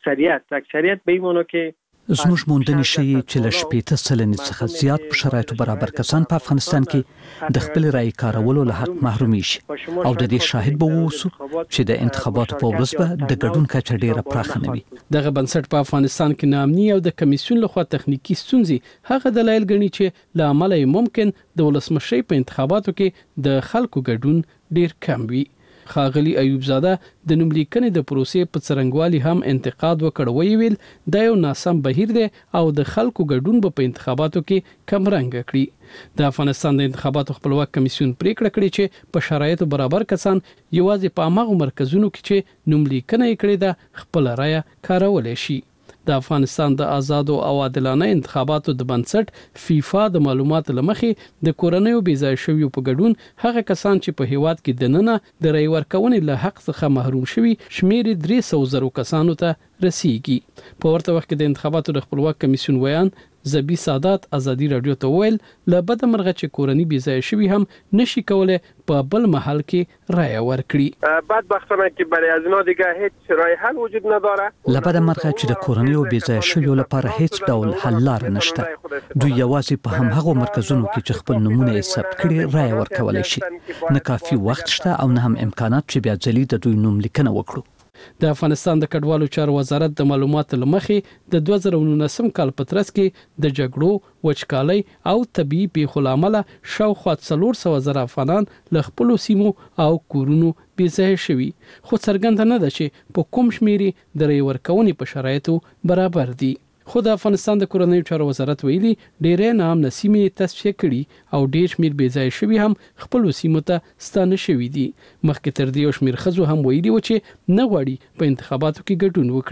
اکثریت به ایمانو که زموږ موندنې شي چې له 80 سلنې څخه زیات په شرایطو برابر کسان په افغانستان کې د خپل رای کارولو له حق محرومي شي او د دې شاهد به ووسو چې د انتخاباتو په ورځ به د ګډون کچه ډیره پراخه نه وي. دغه بنسټ په افغانستان کې ناامني او د کمیسیون لخوا تخنیکی ستونزې هغه دلایل ګڼي چې له عمله ممکن د ولسمشرۍ په انتخاباتو کې د خلکو ګډون ډیر کم وي. خاغلی ایوب زاده د نوملیکنې د پروسې په څرنګوالي هم انتقاد وکړ ویل دا یو ناسم بهیر دی او د خلکو ګډون په انتخاباتو کې کم رنګ کړي. د افغانستان د انتخاباتو خپلواک کمیسیون پریکړه کړې چې په شرایطو برابر کسان یوازې په هغه مرکزونو کې چې نوملیکنه یې کړې ده خپل رایه کارولای شي. د افغانستان د آزاد او عادلانه انتخاباتو د بنسټ فیفا د معلوماتو لمخې د کورنیو بيځای شویو په ګډون هغه کسان چې په هیواد کې دننه د رای ورکونې له حق څخه محروم شوي شمیر 300,000 کسانو ته رسیدي. په ورته وخت کې د انتخاباتو د خپلواک کمیسیون ویان زبی سادات ازادي رادیو ته ویل له بده مرغه چې کورنۍ بيځای شوی هم نشي کولای په بل محل کې رای ورکړي. بدبختانه که برای از اینا دیگه هیچ راه حل وجود نداره. له بده مرغه چې د کورنۍ بيځای شوی لپاره هیڅ ډول حل لار نشته. دوی یوازې په هم هغو مرکزونو کې چې خپل نمونه یې ثبت کړي رای ورکولای شي. نه کافي وخت شته او نه هم امکانات چې بیا ځلې د دوی نوم لیکنه وکړو. د افغانستان د کډوالو چارو وزارت د معلوماتو لمخې د 2019 کال په ترڅ کې د جګړو، وچکالۍ او طبي پیښو لامل شاوخوا 400,000 افغانان له خپل سیمو او کورونو بيځای شوي. خو څرګنده نه ده چې په کوم شمیري د رای ورکونې په شرایطو برابر دي. خو د افغانستان د کورنیو چارو وزارت ویلي ډېرې نامنه سیمې تصفیه کړي او ډېر شمیر بيځای شوي هم خپل سیمو ته ستانه شوي دي. مخکې تر دې شمیر خزو هم ویلي و چې نه غواړي په انتخاباتو کې ګډون وکړي.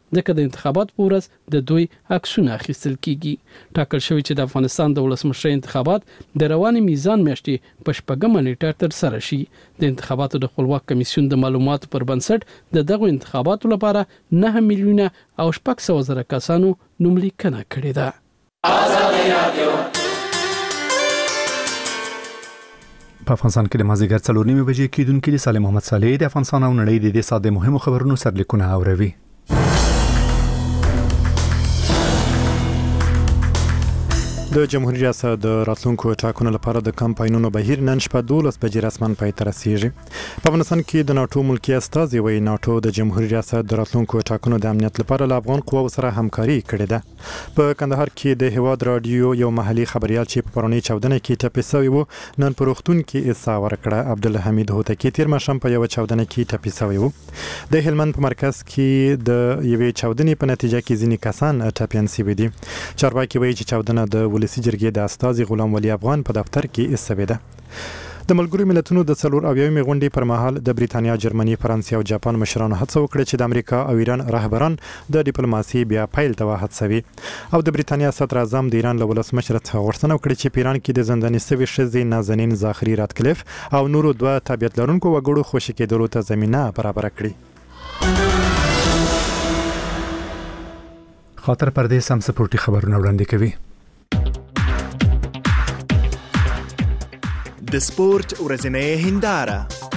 ځکه د انتخابات په ورځ د دوی عکسونه اخیستل کیږي. ټاکل شوی چې د افغانستان د ولسمشر انتخابات د رواني میزان میاشتې په 8 نیټه تر سره شي. د انتخاباتو د خپلواک کمیسیون د معلوماتو پر بنسټ د دغه انتخاباتو لپاره 9 میلیونه او 600,000 کسانو نوملیکنه کړې ده. په افغانستان کې د مازیګر 4:30 بجې کېدونکې د سالم محمد صالح د افغانستان او نړۍ د دې ساده مهمو خبرونو سرلیکونه اوروي. د جمهوریت ریاست د راتلونکو ټاکنو لپاره د کمپاینونو بهیر نن شپه 12 بجې رسماً پای ته رسیږي. په افغانستان کې د ناتو ملکی استازي وایي ناتو د جمهوریت ریاست د راتلونکو ټاکنو د امنیت لپاره له افغان قواو سره همکاري کړې ده. په کندهار کې د هواد رادیو یو محلي خبريال چې په پرونی چاودنه کې ټپي شوی و نن په روغتون کې احسا ورکړه. عبدالحمید هوتکی تیر ماښام په یو چاودنه کې ټپي شوی و. د هلمند په مرکز کې د یوې چاودنې په نتیجه کې ځینې کسان ټپيان شوي دي. چارواکي وایي چې چاودنه د ولسی جرګې د استازي غلام ولی افغان په دفتر کې ایستوي ده. د ملګرو ملتونو د 40 غونډې پر مهال د بریتانیا، جرمني، فرانسې او جاپان مشرانو هڅه وکړه چې د امریکا او ایران رهبران د ډیپلوماسي بیا پیل ته وهڅوي. او د بریتانیا صدر اعظم د ایران له ولسمشر څخه غوښتنه وکړه چې پیران کې د زنداني سوي ښځې نازنین زاخري راتکلیف او نورو دوه تابعیت لرونکو وګړو خوشي کېدلو ته زمینه برابر کړي. خاطر پردیس هم سپورټي خبرونه وړاندې کوي. د سپورت ورځنۍ هنداره.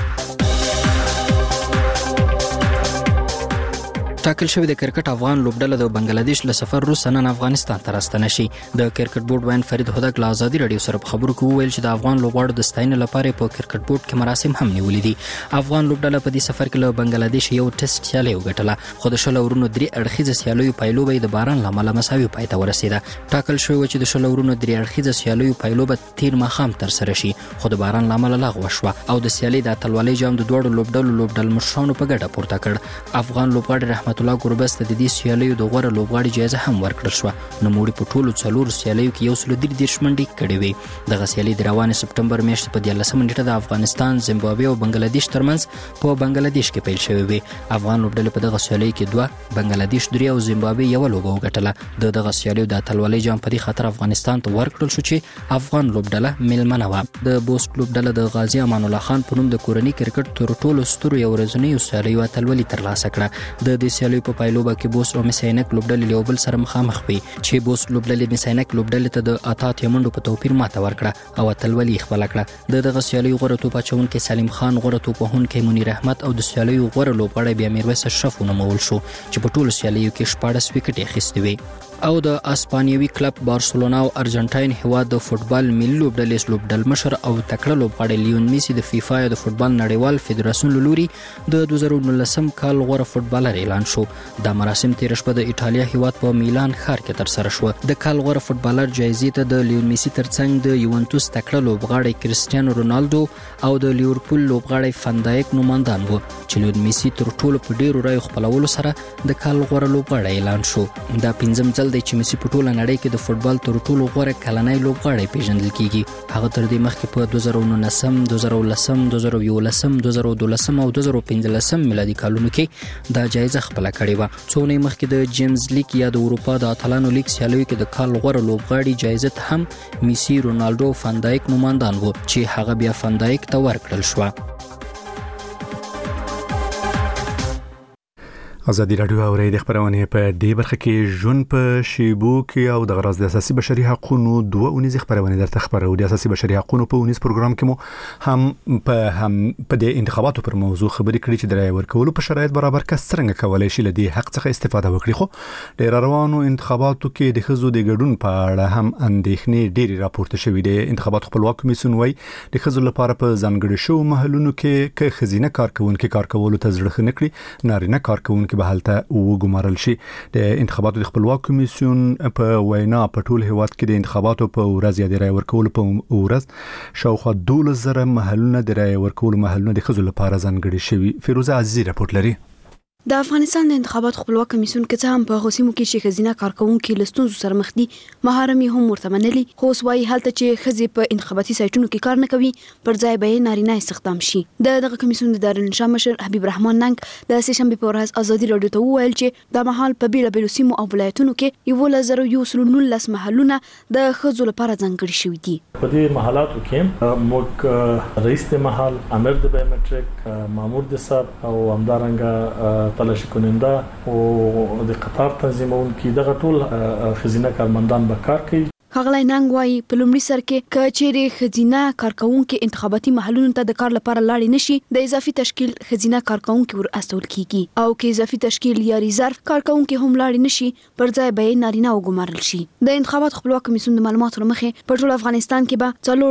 ټاکل شوی د کرکټ افغان لوبډله د بنگلاديش له سفر وروسته نن افغانستان ته راستنه شي. د کرکټ بورډ وین فرید هدک له ازادي رادیو سره په خبرو کې وویل چې د افغان لوبغاړو د ستاینې لپاره په کرکټ بورډ کې مراسم هم نیولې دي. افغان لوبډله په دې سفر کې له بنگلاديش یو ټیسټ سیالي وګټله، خو د شل اورونو 3 اړخیزه سیالیو پایلوبه د باران لامل مساوي پای ته ورسیده. ټاکل شوی چې د شل اورونو 3 اړخیزه سیالیو پایلوبه تیر ماښام تر سره شي، خو د باران لامل لغوه شو او د سیالي د اتلولۍ جام د دوړو لوبډل مشرانو په ګډه پورته کړ. افغان لوبغاړي رحمت الله ګوربست د دې سیالیو د غوړه لوبغاړي جایزه هم ورکړل شو. نو موږ په ټولو 4 سیالیو کې 133 منډې کړې وې. دغه سیالي د روانې سپټمبر میاشتې په 13 نیټه د افغانستان، زیمبابوې او بنگلاديش ترمنځ په بنگلاديش کې پیل شوې وې. افغان لوبډلې په دغه سیالي کې 2، بنگلاديش 3 او زیمبابوې یو لوبه وګټله. دغه سیالیو د اتلولۍ جام په دې خاطر افغانستان ته ورکړل شو چې افغان لوبډله میلمنه و. د بوست لوبډله د غازی امان الله خان په نوم د کورنۍ کرکټ تر ټولو سترو یو ورځنۍ سیالیو اتلولۍ ترلاسه کړه. د دې سیالیو په پایلوبه کې بوست او مساینک لوبډلې له بل سره مخامخ وي چې بوست لوبډلې مساینک لوبډلې ته د اتات یمنډو په توپیر ماته ورکړه او اتلولي خپل کړه. دغه سیالي غوړه توپ اچونکي سلیم خان، غوړه توپ وهونکي منیر احمد او د سیالي غوړه لوبغاړی بیا میرویس اشرف ونومول شو چې په ټولو سیالیو کې 14 وکټې اخیستې وي. او د اسپانیوي کلب بارسلونا او ارجنټاین هیواد د فوتبال ملي لوبډلې لوبډل مشر او تکړه لوبغاړی لیون میسی د فیفا د فوتبال نړیوال فدراسیون لوري د 2019 کال غوره فوتبالر اعلان شو. د مراسم تیر شپه د ایټالیا هیواد په میلان ښار کې تر سره شو. د کال غوره فوتبالر جایزې ته د لیون میسی ترڅنګ د یوونټوس تکړه لوبغاړی کریسټیانو رونالدو او د لیورپول لوبغاړی فندایک نوماندان وو چې لیون میسی تر ټولو په ډیرو رایو خپلولو سره د کال غوره لوبغاړی اعلان شو. دا پنځم ځل دی چې میسی په ټوله نړۍ کې د فوتبال تر ټولو غوره کلنۍ لوبغاړی پیژندل کیږي. هغه تر دې مخکې په 2019، 2010، 2011، 2012 او 2015 میلادي کالونو کې دا جایزه خپل کړې و. څو نه مخکې د جیمز لیګ یا د اروپا د اتلانو لیګ سیالیو کې د کال غوره لوبغاړي جایزه هم میسی، رونالدو او فندایک نوماندان وو چې هغه بیا فندایک ته ورکړل شو. ازادي رادیو اوري د خبرونه په دې برخه کې ژوند په شیبو کې او د غراض د اساسي بشري حقوقو 2 خبرونه درته خبرو. د اساسي بشري حقوقو په 19 پروګرام کې مو هم په د انتخاباتو پر موضوع خبرې کړې چې د رای ورکولو په شرایط برابر کس څنګه کولای شي لدی حق څخه استفاده وکړي. خو د روانو انتخاباتو کې د خزو د ګډون په اړه هم اندېښنې ډېری راپورته شوې دي. انتخابات خپلواک کمیسیون وايي د خزو لپاره په ځانګړي شو محلونو کې خزینه کارکونکو کار کولو ته زړه نه کړي، نارینه کارکونکو به حالته وګمارل شي. د انتخاباتو د خپلواک کمیسیون په وینا په ټول هیواد کې د انتخاباتو په ورځ یا د رای ورکولو په ورځ شاوخوا 12,000 محلونه د رای ورکولو محلونه د خزو لپاره ځانګړي شوي. فیروزه عزیزی راپورټ لري. د افغانستان د انتخابات خپلواک کمیسیون کې هم په غوسیمو کې چې خزینه کارکونکو لستونزو سره مخ دي محارمي هم ورته منلي خو سوای حالت چې خزي په انتخاباتي سایټونو کې کار نه کوي پر ځای به نارینه استخدام شي دغه کمیسیون د دارالانشا مشر حبیب رحمان ننګ د سشنبه په ورځ ازادي رادیو ته وویل چې د محل په بیل بیل سیمو او ولایتونو کې یو لزر یو سلول محلونه د خزو لپاره ځانګړي شوي دي په دې محلاتو کې موږ رئیس د محل امیر د بایومټریک مامور د صاحب او همدارنګه تلاشي کننده او د قطار تنظیمون کې دغه ټول خزینه کارمندان به کار کوي خغلای ننګ وايي په لومړي سر کې کچېری خزینه کارکونکو انتخاباتي محلونو ته د کار لپاره لاړ نشي د اضافي تشکیل خزینه کارکونکو ور استول کیږي او کې اضافي تشکیل یا ریزرف کارکونکو هم لاړ نشي پر ځای به نارینه وګمارل شي د انتخابات خپلواک کمیسیون د معلوماتو مخې په ټول افغانستان کې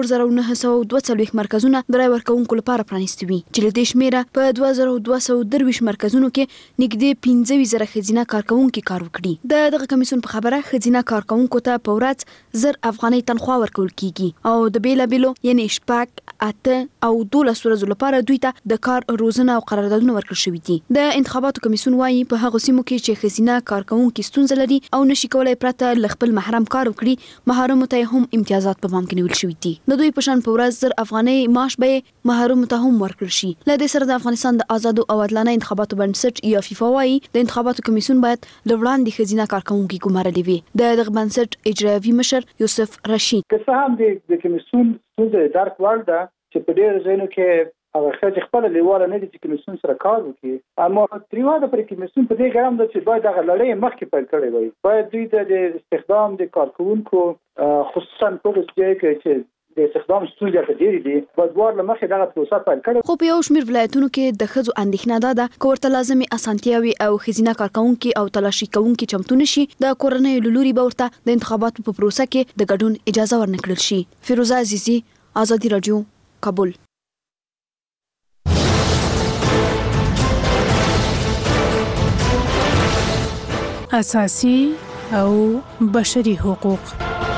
به 4942 مرکزونه د رای ورکونکو لپاره پرانیستي وي چې له دې شمیره په 2223 مرکزونو کې نږدې 15000 خزینه کارکونکو کار وکړي دغه کمیسیون په خبره خزینه کارکونکو ته په ورځ زر افغاني تنخواه ورکول کیږي او د بیلابلو یعنی شپږ اته او 12 ورځې لپاره دوی ته د کار روزنه او قراردادونه ورکړل شوي دي د انتخاباتو کمیسیون وايي په هغه سیمو کې چې خزینه کارکونکو ستونزه لري او نشي کولای پرته ل خپل محرم کار وکړي محرم ته هم امتیازات په پام کې نیول شوي دي د دوی په شان په ورځ زر افغاني معاش به محرم ته هم ورکړل شي ل دې سره د افغانستان د آزاد او عادلانه انتخاباتو بنسټ یا فیفا وايي د انتخاباتو کمیسیون باید لوړاندې خزینه کارکونکو ګمارلې وي دغه بنسټ اجرایي مشر یوسف رشید که څه هم د کمیسیون ستونزه درک وړ ده چې په ډېر ځایونو کې هغه خځې خپل لیواله نه دي چې کمیسیون سره کار وکړي اما تریواده پر کمیسیون په دې ګرام ده چې باید هغه لړۍ مخکې پیل کړی وي باید دوی د استخدام د کارکونکو خصوصا په ځای کې چې د استخدام ستونزې ته ډېری دي باید ورله مخکې دغه پروسه پیل کړي خو په یو شمېر ولایتونو کې د ښځو اندېښنه ده که ورته لازمي اسانتیاوي او خزینه کارکونکو او تلاشي کوونکو چمتو نشي د کورنۍ لوري به ورته د انتخاباتو په پروسه کې د ګډون اجازه ورنکړل شي فیروزه عزیزی آزادی رادیو کابل اساسي او بشري حقوق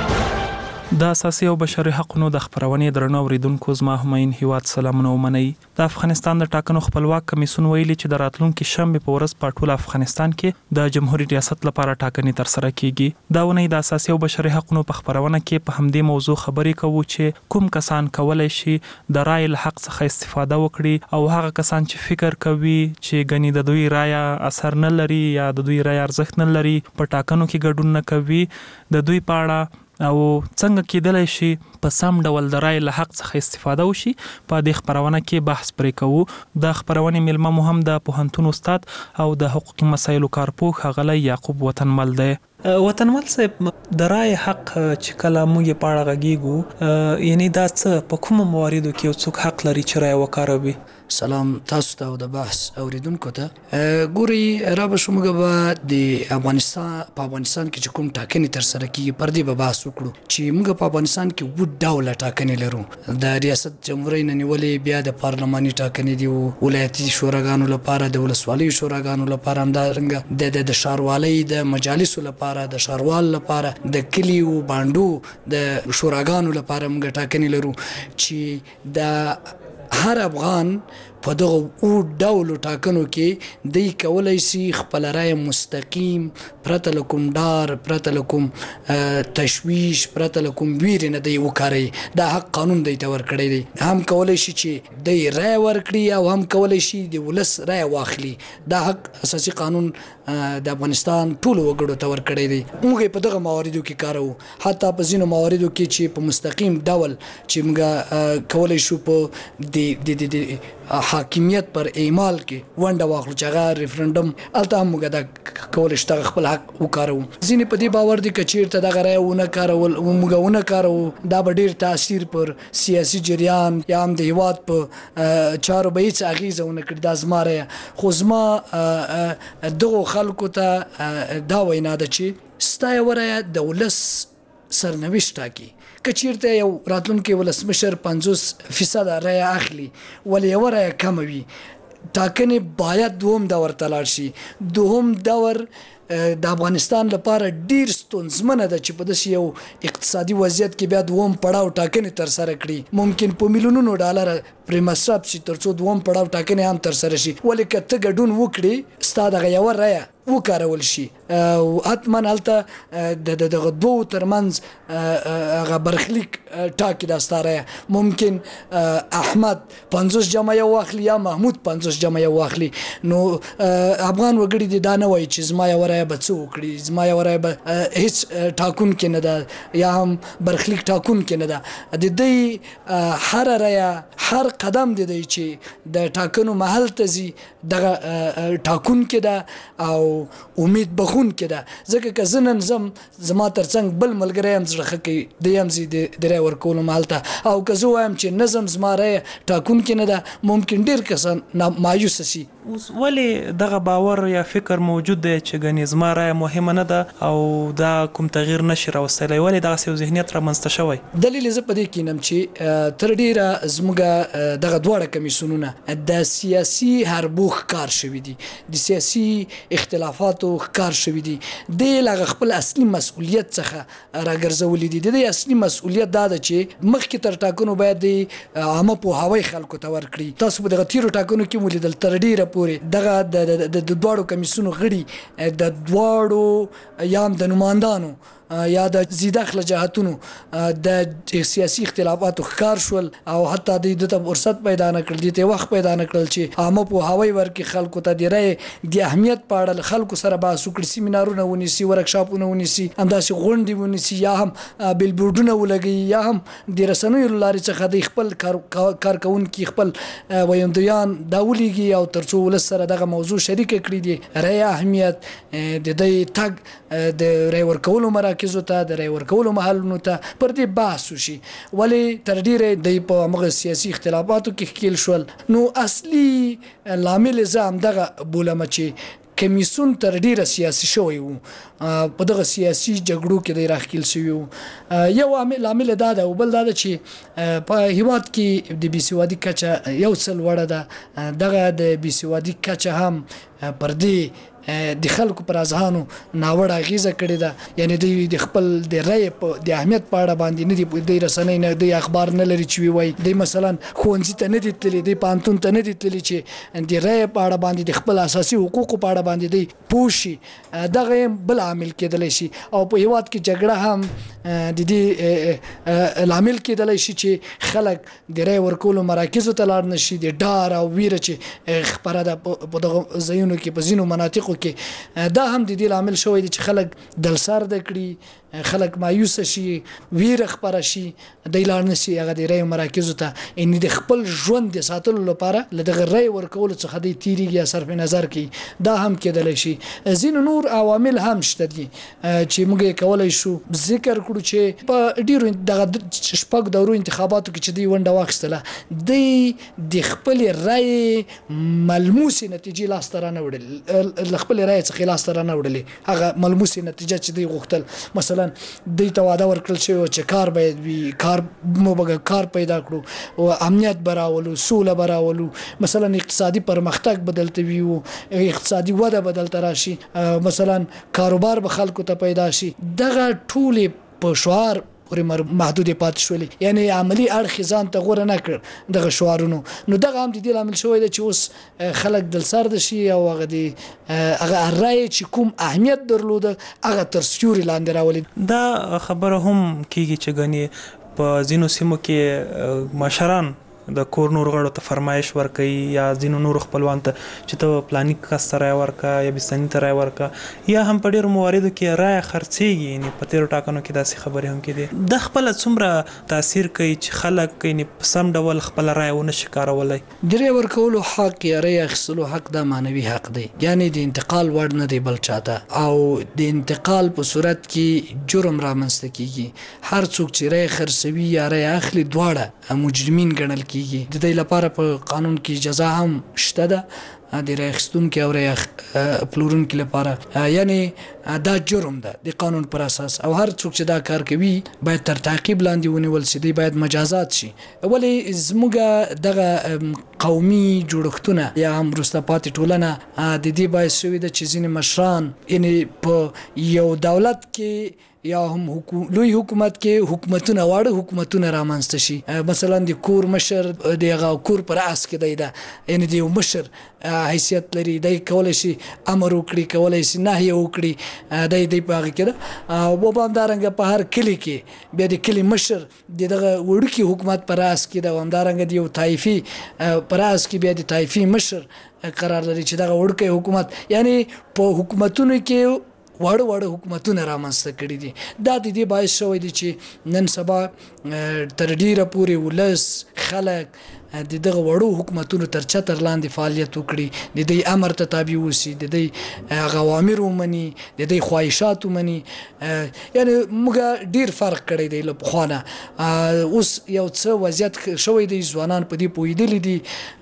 د اساسي او بشري حقوقو د خبرونې درنو اوریدونکو زما همین هیواد سلامونه ومنئ د افغانستان د ټاکنو خپلواک کمیسیون ویلي چې د راتلونکو شنبه په ورځ په ټول افغانستان کې د جمهوریت ریاست لپاره ټاکنې تر سره کیږي دا ونې د اساسي او بشري حقوقو په خبرونه کې په همدې موضوع خبرې کوو چې کوم کسان کولای شي د رای له حق څخه استفاده وکړي او هغه کسان چې فکر کوي چې غني د دوی رای اثر نه لري یا د دوی رای ارزښت نه لري په ټاکنو کې ګډون نه کوي د دوی په اړه او څنګه کېدلای شي په سم ډول د رای له حق څخه استفاده وشي په دې خبرونه کې بحث پرې کوو د خبرونه ملما مهم د پوهنتون استاد او د حقوقي مسایلو کارپوه غلی یعقوب وطنمل دی وطنمل صاحب د رای حق چې کله موږ په اړه غږیږو یعنی دا څه په کوم مواردو کې یو څوک حق لري چې رای وکاروي سلام تاسو ته د بحث اوریدونکو ته ګوري را به شومګه به د افغانستان په افغانستان کې چې کوم ټاکنې تر سره کیږي پر دې به بحث وکړو چې موږ په افغانستان کې و ډول ټاکنې لرو د ریاست جمهوریت نه نیولې بیا د پارلماني ټاکنې دی ولایتي شوراګانو لپاره د ولسوالۍ شوراګانو لپاره همدارنګه د ښاروالۍ د مجالسو لپاره د ښاروال لپاره د کلیو باندو د شوراګانو لپاره موږ ټاکنې لرو چې د هر افغان په دغه او ډول ټاکنو کې دی کولای شي خپل رای مستقیم پرته لکوم ډار پرته لکوم تشویش پرته لکوم ویر نه دی وکړي دا حق قانون دی ته ورکړی دی هم کولای شي چې دی رای ورکړي او هم کولای شي د ولس رای واخلي دا حق اساسي قانون د افغانستان ټول وګړو ته ورکړی دی موږ په دغه مواردو کې کارو حتی په ځینو مواردو کې چې په مستقیم ډول چې موږ کولای شو په د حاکمیت پر اعمال کې ونډه واخلو چې هغه ریفرندم الته هم موږ دا کولای شو خپل حق وکړو ځینې په دې باور دي چې چیرته دغه رای ونه کارول موږ ونه کارو دا به ډیر تاثیر پر سیاسي جریان یا هم د هیواد په چارو به هیڅ اغیزه ونه کړي دا زما رای خو زما دغه خلکو ته دا وینا ده چې ستایو رای د ولس سرنوشت ټاکي کچیرته یو راتلونکي ولسمشر 50% رای اخلي ولې یو رای کم وي ټاکنې باید دوم دور ته لاړ شي دوم دور د افغانستان لپاره ډیر ستونزمنه ده چې په داسې یو اقتصادي وضعیت کې بیا دوم پړاو ټاکنې تر سره کړي. ممکن په میلیونونو ډالر پرې مصرف شي ترڅو دوم پړاو ټاکنې هم تر سره شي، ولې که ته ګډون وکړي ستا دغه یوه رایه وکارول شي او حتما هلته د دغه دوو ترمنځ هغه برخلیک ټاکي دا ستا رایه. ممکن احمد 50 جمع یو واخلي یا محمود 50 جمع یو واخلي، نو افغان وګړي دې دا نه وایي چې زما یوه رایه به څه وکړي، زما یوه رایه به هیڅ ټاکونکې نه ده یا هم برخلیک ټاکونکې نه ده. د دوی هره رایه هر قدم دی چې د ټاکنو محل ته ځي دغه ټاکونکې ده او امید بخونکې ده. ځکه که زه نن ځم زما تر څنګ بل ملګری هم زړه ښه کوي، دی هم ځي د رایې ورکولو محل ته، او که زه وایم چې نه ځم زما رایه ټاکونکې نه ده، ممکن ډېر کسان مایوسه شي. اوس ولې دغه باور یا فکر موجود دی چې ګنې زما رایه مهمه نه ده او دا کوم تغییر نشي راوستلی؟ ولې دغسې یو ذهنیت رامنځته شوی؟ دلیل زه په دې کې وینم چې تر ډېره زموږ دغه دواړه کمیسیونونه د سیاسي حربو ښکار شوي دي، د سیاسي اختلافاتو ښکار شوي دي. د له خپل اصلي مسؤلیت څخه راګرځولي دي. د دې اصلي مسؤلیت دا ده چې مخکې تر ټاکنو باید د عامه پوهاوی خلکو ته ورکړي. تاسو په دغه تیرو ټاکنو کې ولیدل تر ډېره پورې دغه د دواړو کمیسیونو غړي د دواړو یا هم د نمایندانو یا د زیدخله جهتونو د سیاسي اختلافاتو ښکار شول او حتی دوی ته فرصت پیدا نه کړل، دوی ته وخت پیدا نه کړل چې عامه پوهاوی ورکړي خلکو ته، د رایې د اهمیت په اړه خلکو سره بحث وکړي، سیمینارونه ونیسي، ورکشاپونه ونیسي، همداسې غونډې ونیسي، یا هم بیلبورډونه ولګوي، یا هم د رسنیو له لارې څخه د خپل کارکوونکي خپل ویندویان دا ولیږي او تر څو ولس سره دغه موضوع شریکه کړي دي. رایې اهمیت د دې تګ د رایې ورکولو مراکزو ته، د رایې ورکولو محلونو ته پر دې بحث وشي. ولې تر ډېره د په همغه سیاسي اختلافاتو کې ښکیل شول. نو اصلي لامل زه همدغه بولم چې کمیسیون تر ډیره سیاسي شوی وو، په دغه سیاسي جګړو کې دی راخیل شوی وو. یو لامل دا ده او بل دا ده چې په هیواد کې د بیسوادي کچه یو څل وړه ده. دغه د بیسوادي کچه هم پر دې د خلکو پر اذهانو ناوړه اغیزه کړې ده. یعنی دوی د خپل د رایې په د اهمیت په اړه باندې نه دي، د رسنۍ نه د اخبار نه لري چې وایي دوی مثلا ښوونځي ته نه دي تللي، دوی پوهنتون ته نه دي تللي چې د رایې په اړه باندې د خپل اساسي حقوقو په اړه باندې دوی پوه شي. دغه بل عامل کېدلی شي او په هیواد کې جګړه هم د دې لامل کېدلی شي چې خلک د رایې ورکولو مراکزو ته لاړ نه شي. د ډار او ویره چې خپره ده په دغه ځایونو کې په ځینو مناطقو کې، دا هم د دې لامل شوی دی چې خلک دلسر د کړي، خلک مایوسه شي، ویره خپره شي، دی لاړ نه شي هغه د رایې مراکزو ته. یعنې د خپل ژوند د ساتلو لپاره له دغه رایې ورکولو څخه دی تیریږي یا صرف نظر کوي. دا هم کېدلی شي. ځینو نور عوامل هم شته دي چې موږ یې کولی شو ذکر کړو چې په ډېرو دغه شپږ دورو انتخاباتو کې چې دوی ونډه واخیستله، دوی د خپلې رایې ملموسې نتیجې لاسته رانه وړلې، له خپلې رایې څخه لاسته رانه وړلې هغه ملموسې نتیجه چې دوی غوښتل. مثلا دوی ته وعده ورکړل شوی چې کار باید وي، کار پیدا کړو او امنیت به راولو، سوله به راولو، مثلا اقتصادي پرمختګ به دلته وي او اقتصادي وده به دلته راشي، مثلا کاروبار به خلکو ته پیدا شي. دغه ټولې په شعار پورې محدودې پاتې شولې، یعنی عملی اړخ ځان ته غوره نه کړ دغه شعارونو. نو دغه هم د دې لامل شوی دی چې اوس خلک دلسرده شي او هغه رایې چې کوم اهمیت درلوده هغه تر سیوري لاندې راولي. دا خبره هم کیږي چې ګنې په ځینو سیمو کې مشران د کور نور غړو ته فرمایش ورکوي یا ځینو نور خپلوان ته چې ته پلاني کس ته رایه ورکه یا بستاني ته رایه ورکه، یا هم په ډېرو مواردو کې رایه خرڅېږي. یعنې په تېرو ټاکنو کې داسې خبرې هم کېدې. دا خپله څومره تاثیر کوي چې خلک یعنې په سم ډول خپله رایه ونه شي کارولی؟ د رایې ورکولو حق یا رایې اخیستلو حق دا معنوي حق دی، یعنې د انتقال وړ نه دی بل چاته، او د انتقال په صورت کې جرم رامنځته کېږي. هر څوک چې رایه خرڅوي یا رایه اخلي دواړه مجرمین ګڼل کېږي. د دې لپاره په قانون کې جزا هم شته ده د راخستونکو او پلورونکو لپاره یعنی دا جرم ده د قانون پر اساس او هر څوک چې دا کار کوي باید تر تعقیب لاندې ونیول شي، دی باید مجازات شي. ولی زموږ دغه قومي جوړښتونه یا هم وروسته پاتې ټولنه د دې باعث شوي ده چې ځینې مشران یعنی په یو دولت کې یا هم لوی حکومت کې حکومتونه واړه حکومتونه رامنځته شي. مثلا د کور مشر دغه کور پر اس کې دی دا یعنی د یو مشر حیثیت لري، دی کولای شي امر وکړي، کولای شي نهي وکړي، دی په هغه کې ده. او همدارنګه په هر کلی کې بیا د کلی مشر دغه وړوکی حکومت پر اس کې ده، همدارنګه د یو طایفي پر اس کې بیا د طایفي مشر قرار لري چې دغه وړوکی حکومت یعنی په حکومتونو کې واړه حکومتونه رامنځته کړي دي. دا د دې باعث شوی دی چې نن سبا تر ډیره پورې ولس خلک د دغه وړو حکومتونو تر چتر لاندې فعالیت وکړي، د دې امر ته تابع وسی، د دې اوامر ومني، د دې خواهشات ومني. یعنی موږ ډیر فرق کړی دی له پخوانه. اوس یو څه وضعیت شوی دی، ځوانان په دې پوهیدلي دي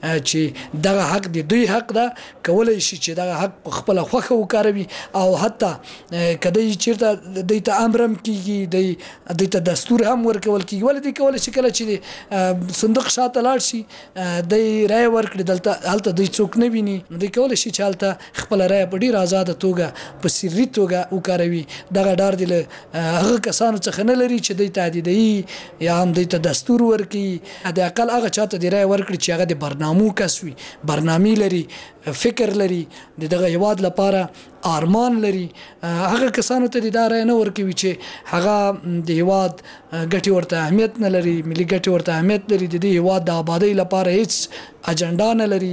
چې دغه حق د دوی حق ده، کولای شي چې دغه حق په خپل خوښه وکاروي او حتی کله چیرته د ته امرم کیږي د ته دستور هم ورکول کیږي، ولې کولای شي کله چې صندوق شاته لاړ شي د رای ورکړي دلته هلته دوی څوک نه ویني، دوی کولای شي چې هلته خپل رای په ډیر آزاد توګه په سري توګه وکاروي. دغه ډار دی هغه کسانو څخه نه لري چې دوی تهدیدي یا هم دوی ته دستور ورکړي. د اقل هغه چاته د رای ورکړي چې هغه د برنامو کس وي، برنامې لري، فکر لري، دغه هیواد لپاره ارمان لري. هغه کسانو ته د رای نه ورکوي چې هغه د هیواد ګټي ورته اهمیت نه لري، ملي ګټي ورته اهمیت لري، د دې هیواد د آبادی لپاره هیڅ اجنډا نه لري،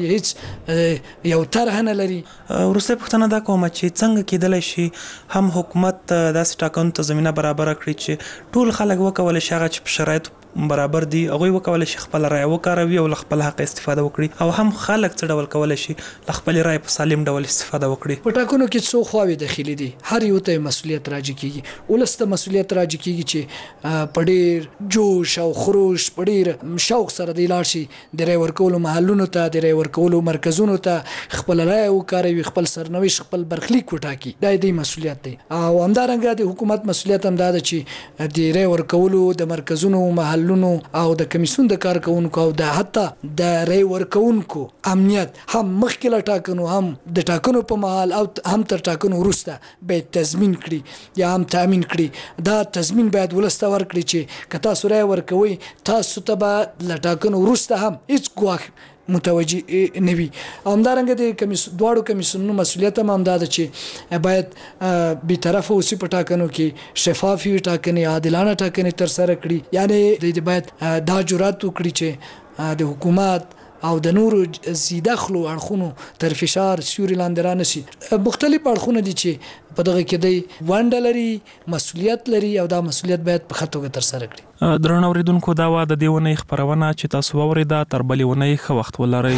هیڅ یو طرح نه لري. وروسته پوښتنه دا کوم چې څنګه کېدلی شي هم حکومت داسې ټاکنو ته زمینه برابر کړي چې ټول خلک وکولی شي هغه چې په شرایطو برابر دي هغوی وکولی شي خپل رای وکاروي او له خپل حق استفاده وکړي، او هم خلک څه ډول کولی شي له خپل رای په سالم ډول استفاده وکړي. په ټاکنو کې څو خواوې داخلي دي، هر یو ته مسؤلیت راځي کیږي. ولس ته مسؤلیت راځي کیږي چې په ډیر جوش او خروش په ډیر شوق سره دی لاړ شي د رای ورکولو محلونو ته، د رای ورکولو مرکزونو ته خپل رای وکاروي، خپل سرنوشت خپل برخلیک وټاکي. دا د مسؤلیت دی. او همدارنګه د حکومت مسؤلیت هم دا ده چې د رای ورکولو د مرکزونو او د کمیسیون د کارکونکو او د حتی د رای ورکونکو امنیت هم مخکې له ټاکنو هم د ټاکنو په مهال او هم تر ټاکنو وروسته باید تضمین کړي یا هم تامین کړي. دا تضمین باید ولسته ورکړي چې که تاسو رای ورکوي تاسو ته به له ټاکنو وروسته هم هیڅ ګواښ متوجه نوي. همدارنګه د دواړو کمیسیونونو مسؤلیت هم دا ده چې باید بی‌طرفه اوسي په ټاکنو کې شفافي ټاکنې، عادلانه ټاکنې تر سره کړي. یعنی د باید دا جرأت وکړي چې د حکومت او د نورو زیدخلو اړخونو تر فشار سیوري لاندې را نشي. مختلف اړخونه دي چې په دغه کې دی ونډه لري، مسؤلیت لري او دا مسؤلیت باید په ښه توګه تر سره کړي. درنو اوریدونکو دا و د دې ونې خبرونه چې تاسو واوریده، تر بلې ونې ښه وخت ولرئ.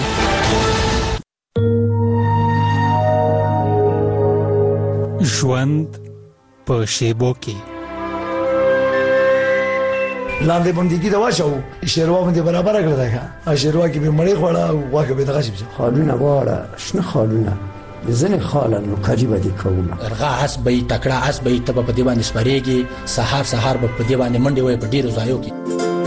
ژوند په شیبو کې لاندې باندې کې دا واچو شیروا باندې برابر کړل دا شیروا کې به مړی خوړه واکه به دغه شي خالونه واړه شنه خالونه ځنه خالن قریبه دي کومه ارغه اس به تکړه اس به تب په دی باندې سپریږي، سحر به په دی باندې منډي وي په ډیرو ځایو کې.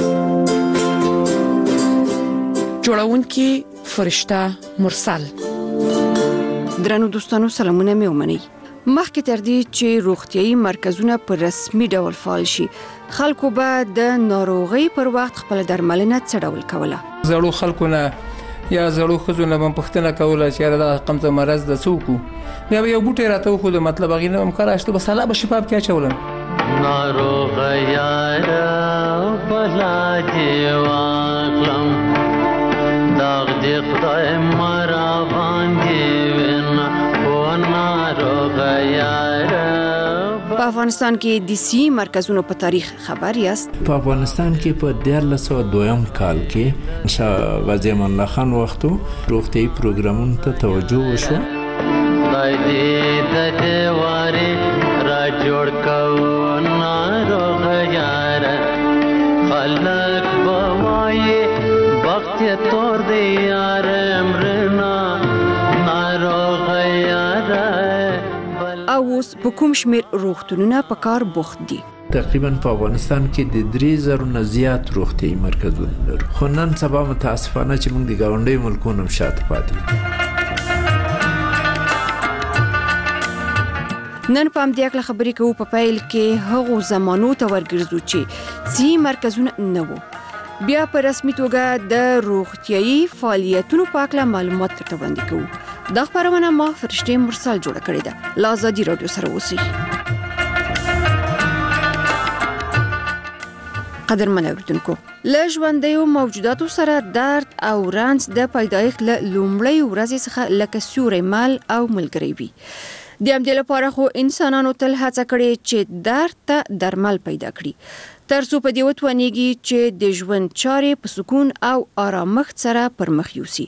جوړونکي فرشته مرسل. درنو دوستانو سلامونه مې ومنئ. مخکې تر دې چې روغتيایي مرکزونه په رسمي ډول فعال شي، خلکو به د ناروغي پر وخت خپل درملنه څه ډول کوله. زړو خلکونه یا زړو خزونه هم پښتنه کوله چې دا قمته مرز د څوکو بیا یو بوټی راته خو د مطلب غینه هم کاراشته بس الله به شفاف کې چولم ناروغ یار بلا جوالم داغ دې خدای مرا باندې وینا و ناروغ یار. په افغانستان کې د سی مرکزونو په تاریخ خبر یاست؟ په افغانستان کې په 1302 کال کې شاه غازی امان الله خان وختو روغتيایي پروګرامونو ته توجه وشو. دای دې د دیوارې را جوړ کو ناروغ یار خلک بوای وخت تور دی یار امرنا اوس په کوم شمیر روغتونونه په کار بوخت دي. تقریبا په افغانستان کې د 3000 نه زیات روغتیايي مرکزونه لرو، خو نن سبا متاسفانه چې موږ د ګاونډي ملکونو شاته پاتې. نن په همدې اړه خبرې کوو په پیل کې هغو زمانو ته ورګرځو چې صحي مرکزونه نه وو. بیا په رسمي توګه د روغتیايي فعالیتونو په اړه معلومات درته وړاندې کوو. دا خبرونه ما فرشته مرسل جوړه کړې ده. لا ازادي رادیو سره اوسئ. قدرمن اوریدونکو، له ژوندیو موجوداتو سره درد او رنځ د پیدایښت له لومړۍ ورځې څخه لکه سیوری مل او ملګری وي. د همدې لپاره خو انسانانو تل هڅه کړې چې درد ته درمل پیدا کړي، تر څو په دې وتوانیږي چې د ژوند چارې په سکون او آرامښت سره پر مخ یوسي.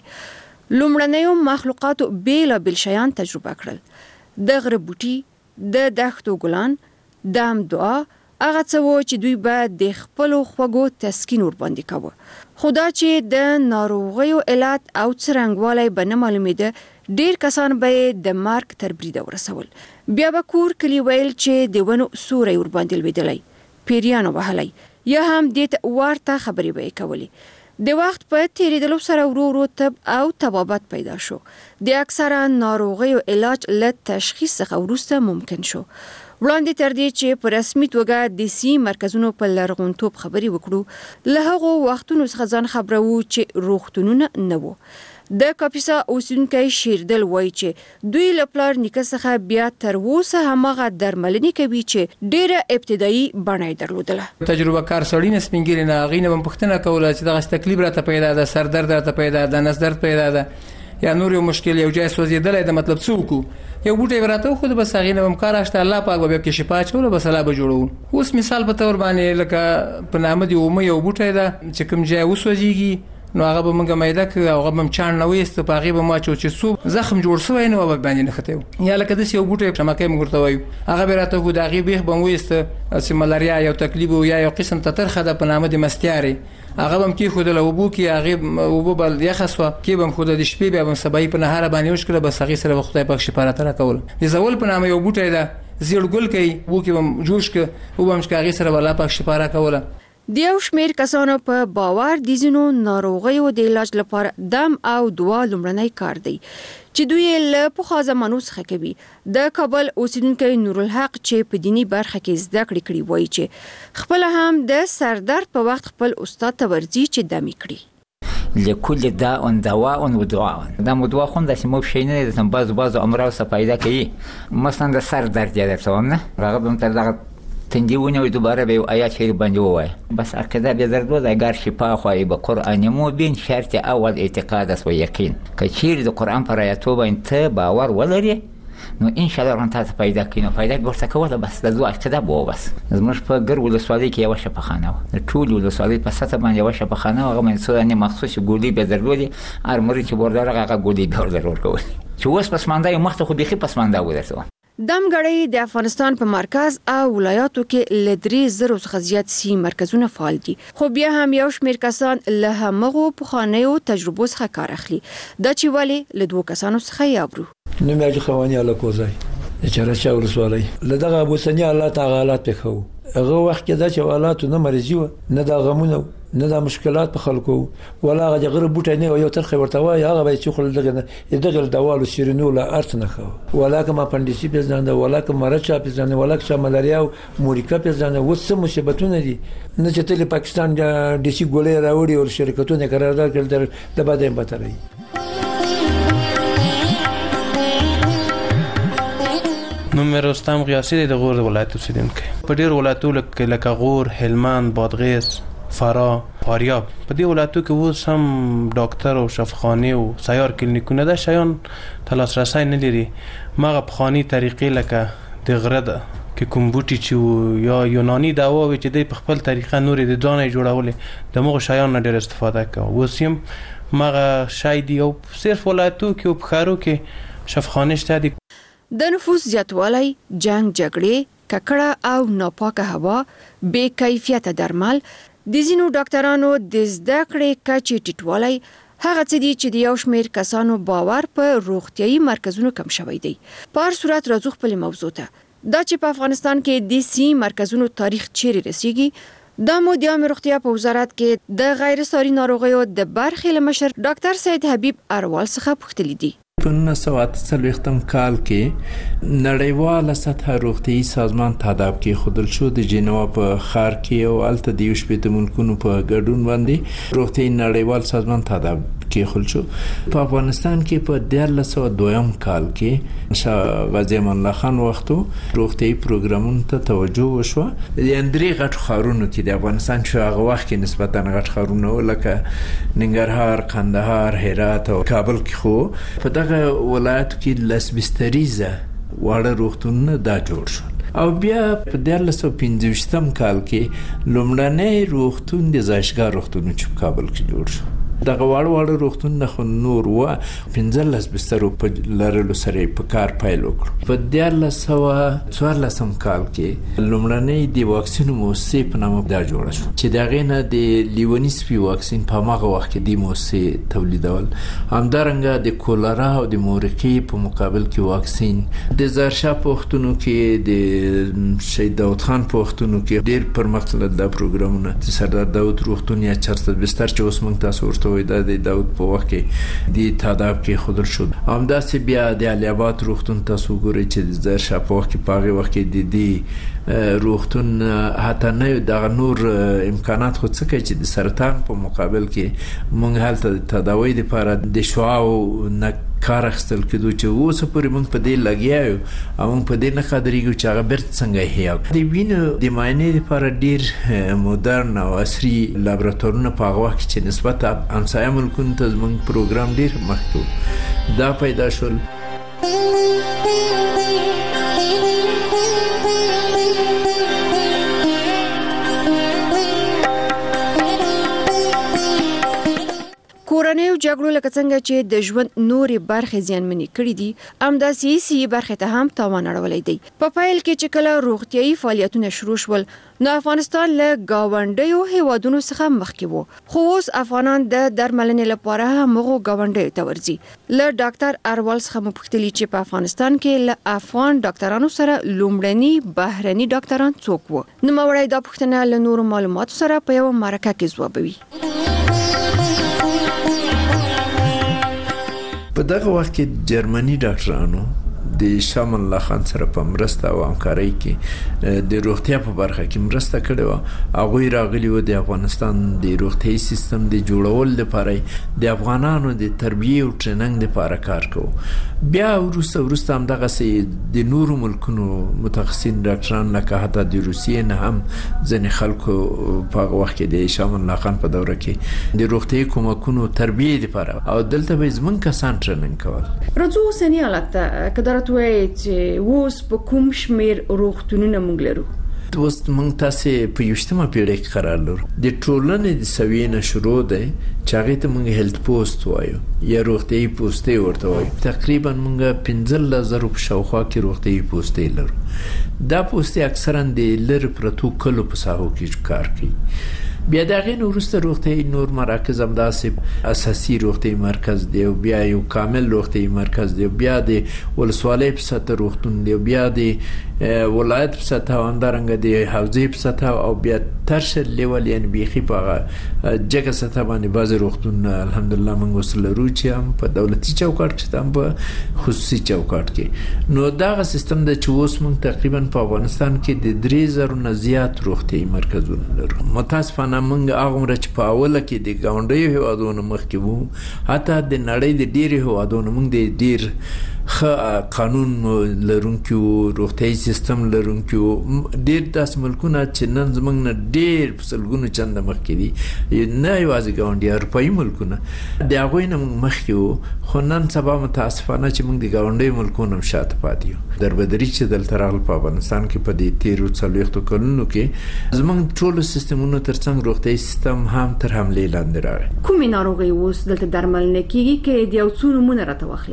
لومړنیو مخلوقاتو بیلابیل شیان تجربه کړل. د غره بوټي، د دښتو ګلان، د دعا، هغه څه و چې دوی به د خپلو خوږو تسکین ورباندې کاوه. خو دا چې د ناروغیو علت او څرنګوالی به نه معلومېده، ډیر کسان به د مرګ تر بریده ورسول. بیا به کور کلی ویل چې د ونو سوری ورباندې لوېدلی، پیریانو وهلی، یا هم دې ته ورته خبرې به یې کولې. د وخت په تیریدلو سره ورو ورو طب او طبابت پیدا شو. د اکثره ناروغیو علاج له تشخیص څخه وروسته ممکن شو. وړاندې تر دې چې په رسمي توګه د صحي مرکزونو په لرغونتوب خبرې وکړو، له هغو وختونو څخه ځان خبرو چې روغتونونه نه وو. د کاپیسا اوسیدونکی شیردل وایي چې دوی له پلار نیکه څخه بیا تر اوسه هماغه درملنې کوي چې ډیره ابتدایي بڼه یې درلودله. تجربه کار سړی نه سپین ږیري نه هغې نه به پوښتنه کوله چې دغه تکلیف راته پیدا ده، سر درد راته پیدا ده، نس درد پیدا ده، یا نور یو مشکل یو ځای سوځېدلی ده، مطلب څه وکړو. یو بوټی به راته وښود، بس هغې نه به م کار اخته، الله پاک به بیا پکې شفا اچوله، بس الله به جوړو. اوس مثال په طور باندې لکه په نامه د اومه یو بوټی ده چې کوم ځای وسوځېږي، نو هغه به موږ میده کړو، هغه به م چاڼ نه وایسته، په هغې به م واچو چې څو زخم جوړ شوی نه به باندې نښتی و. یا لکه داسې یو بوټی شمکی موږ ورته وایو، هغه به راته وښود، هغې بیخ به م وایسته چې ملاریا یو تکلیف و، یا یو قسم تترخه ده په نامه د مستیارې، هغه به م کېښودله اوبو کې، هغې اوبه به یخه سوه، کې به م ښوده، د شپې بیا به م سبایي په نهاره باندې وشکله، بس هغې سره به خدای پاک شفا راته راکوله. د زول په نامه یو بوټی ده، زیړ ګل کوي، اوبو کې به م جوش کړه، اوبه به م هغې سره به الله پاک شفا راکوله. د یو شمیر کسانو په باور د ځینو ناروغیو د علاج لپاره دم او دعا لومړنی کار دی چې دوی له پخوا زمانو څخه کوي. د کابل اوسیدونکی نورالحق چې په دینی برخه کې زده کړې کړي وایي چې خپل هم د سردرد په وخت خپل استاد ته ورځي چې دم یې کړي. لكل داء دواء ودعاء. دا مدوا خو د سیمو شي نه د بعض امراض څخه پیدا کوي، مثلا د سر درد یا څه هم نه راغب هم تر دغه تندی ونیوي، دوباره به یو آیات شریف باندې ووایه، بس عقیده بدرد و اگر شفا خواهی به قرآن مبین، شرط اول اعتقاد است و یقین. که چیرې د قرآن پر آیاتو باندې ته باور ولرې، نو ان شاء الله تاسو پیدا کینو، پیدا به ورته کوله، بس د دوه عقیده به بس. زموږ په ګر ولسوالۍ کې یوه شفاخانه وه، د ټولې ولسوالۍ په سطح باندې یوه شفاخانه وه، هغه باندې څو دانې مخصوصې ګولۍ به درلودې، هر مریض چې به ورته هغه ګولۍ به ورته ورکولې، چې اوس پسمانده یو مخته خو بیخي پسمانده و درته. دمګړی د افغانستان په مرکز او ولایاتو کې له 3,000 څخه زیات صحي مرکزونه فعال دي، خو بیا هم یو شمیر کسان له همغو پخوانیو تجربو څخه کار اخلي. دا چې ولې له 2 کسانو څخه یابرو. نوم یې خواني الکوزای د چرچا ولسوالۍ له دغه ابوسنی الله تعالی حالات په هغه وخت کې دا چې حالات نه مرزي و، نه د غمونو، نه د مشکلات په خلکو، ولا هغه غره بوټی نه یو ترخه ورته وای، هغه به چې خل دغه دوالو سیرینو لا ارت نه خو، ولا کوم اپندیسی پیژنده، ولا کوم مرچا پیژنده، ولا کوم ملاریا او موريکا پیژنده، وڅ مصیبتونه دي. نه چې تل پاکستان د دیسی ګولې راوړي او شرکتونه قرارداد کړل د باندې بتري. نوم مې رستم غیاثي دی، د غور ولایت اوسیدونکی. په ډېر ولایتو لکه غور، هلمند، بادغیس، فراه، فاریاب، په دې ولایتو کې اوس هم ډاکټر او شفاخانې او سیار کلینیکونه ده، شیان ته لاسرسی نه لري. مغه پخواني طریقې لکه د غره ده کې کوم بوټي چې یا یوناني دوا وي چې د خپل طریقه نورې د ځانې جوړولې، د مغه شیان نه ډېر استفاده کوي. اوس هم مغه شای دی او صرف ولایتو کې او په ښارو کې شفاخانې شته دي. د نفوس زیاتوالی، جنگ جګړې، ککړه او ناپاکه هوا، بې کیفیته درمل، د ځینو ډاکټرانو د زده کړې کچې ټیټوالی هغه څه دي چې د یو شمېر کسانو باور په روغتيایي مرکزونو کم شوی دی. په هر صورت راځو خپل موضوع ته. دا چې په افغانستان کې د سی مرکزونو تاریخ چیرې رسیږي، دا مو د عامه روغتیا په وزارت کې د غیر ساري ناروغیو د برخې لمشر ډاکټر سید حبیب اروال څخه پوښتنه دي. په 1948 کال کې نړیواله سطح روغتیايي سازمان تاداب کې خودل شو د جنوا په خار کې او الته د 18 ملکونو په ګډون باندې روغتیايي نړیوال سازمان تاداب کې خل شو. په افغانستان کې په 1902 کال کې شاه غازی امان الله خان وختو روغتیايي پروګرامونو ته توجه وشو. د اندري غټ خارونو کې د افغانستان شو هغه وخت کې نسبتا غټ خارونه لکه ننګرهار، کندهار، هرات او کابل کې خو په دغه ولایتو کې لس بستریزه واړه روغتونونه دا جوړ شو او بیا په 1915 کال کې لومړنی روغتون د زایشګاه روغتون چې په کابل کې جوړ شو. دغه واړه روغتون نه نور و 15 بسترو په لرلو سره په کار پیل وکړ. په 1914 کال کې لومړنی د واکسین موسسې په نامه دا جوړ شو چې دغه نه د لیونی سپي واکسین په هغه وخت کې د موسسې تولیدول. همدارنګه د کولرا او د مورقې په مقابل کې واکسین د زرشاه پښتونو کې د شهید داود خان پښتونو کې ډېر پرمختللي د پروګرامونه سردار داود روغتون یا 400 بستر چې اوس موږ تاسو ورته د داود په وخت کې د تاداب کې خودل شو. همداسې بیا د علي آباد روغتون تاسو ګورئ چې د زرشاه په وخت کې په هغه وخت کې د روغتون حتی نه د نور امکانات خو څه کوي چې د سرطان په مقابل کې مونږ هلته تداوی لپاره د شعاع نه کار اخیستل کېدو چې اوس پورې مونږ په دې لګیا یو او مونږ په دې نه قدرېږو چې هغه بیرته څنګه هیا د وینو د معاینې لپاره ډېر مدرن او عصري لابراتوارونه په هغه وخت کې چې نسبت همسایه ملکونو ته زموږ پروګرام ډېر مخکې دا پیدا شول. کورنیو جګړو لکه څنګه چې د ژوند نورې برخې زیانمنې کړې دي، همداسې سیاسي برخې ته هم تاوان اړولی دی. په پیل کې چې کله روغتیایي فعالیتونه شروع شول نو افغانستان له ګاونډیو هیوادونو څخه مخکې وو، خو اوس افغانان د درملنې لپاره هغو ګاونډیو ته ورځي. له ډاکټر اروال څخه مو پوښتلي چې په افغانستان کې له افغان ډاکټرانو سره لومړني بهرني ډاکټران څوک وو؟ نوموړی دا پوښتنه له نورو معلوماتو سره په یوه مرکه کې ځوابوي. په دغه وخت کې جرمني ډاکټرانو د شاه امان الله خان سره په مرسته او همکارۍ کې د روغتیا په برخه کې مرسته کړې وه. هغوی راغلي وو د افغانستان د روغتیایي سیستم د جوړولو لپاره د افغانانو د تربیې او ټریننګ لپاره کار کوو. بیا وروسته همدغسې د نورو ملکونو متخصصین ډاکټران لکه حتی د روسیې نه هم ځینې خلکو په هغه وخت کې د شاه امان الله خان په دوره کې د روغتیایي کومکونو تربیې لپاره او دلته به زموږ کسان ټریننګ کول. راځو اوسني حالت ته که درته وایي چې اوس په کوم شمېر روغتونونه موږ لرو؟ اوس موږ تاسې په 21مه پیړۍ کې قرار لرو. د ټولنې د سویې نه شروع دی چې هغې ته موږ هیلت پوسټ وایو یا روغتیایي پوستې ورته وایو. تقریبا موږ 15,000 په شاوخوا کې روغتیایي پوستې لرو. دا پوستې اکثرا د لرې پرتو کلو په ساحو کې کار کوي. بیا د هغې نه وروسته روغتیایي نور مراکز همداسې اساسي روغتیایي مرکز دی او بیا یو کامل روغتیایي مرکز دی، بیا د ولسوالۍ په سطح روغتون دی، بیا د ولایت په سطح او همدارنګه د حوزې په سطح او بیا ترشر لیول یعنی بیخي په هغه جګه سطح باندې بعضې روغتونونه الحمدلله موږ اوس لرو چې هم په دولتي چوکاټ کې هم په خصوصي چوکاټ کې. نو دغه سیستم دی چې اوس موږ تقریبا په افغانستان کې د 3,000 نه زیات روغتیایي مرکزونه لرو. متاسفانه موږ هغه عمره چې په اوله کې د ګاونډیو هیوادونو مخکې وو، حتی د نړۍ د ډېرو هیوادونو موږ د ډېر ښه قانون لرونکي وو، روغتیایي سیستم لرونکي وو. ډېر داسې ملکونه چې نن زموږ نه ډېر په سلګونو چنده مخکې دي، نه یوازې ګاونډي اروپایي ملکونه، د هغوی نه موږ مخکې وو. خو نن سبا متاسفانه چې موږ د ګاونډیو ملکونو هم شاته پاتې یو. دربدري چې دلته راغله په افغانستان کې په دې 13 کلونو کې زموږ ټولو سیستمونو ترڅنګ روغتیایي سیستم هم تر حملې لاندې راغی. کومې ناروغۍ اوس دلته درملنه کیږي که د یو څو نومونه راته واخلئ؟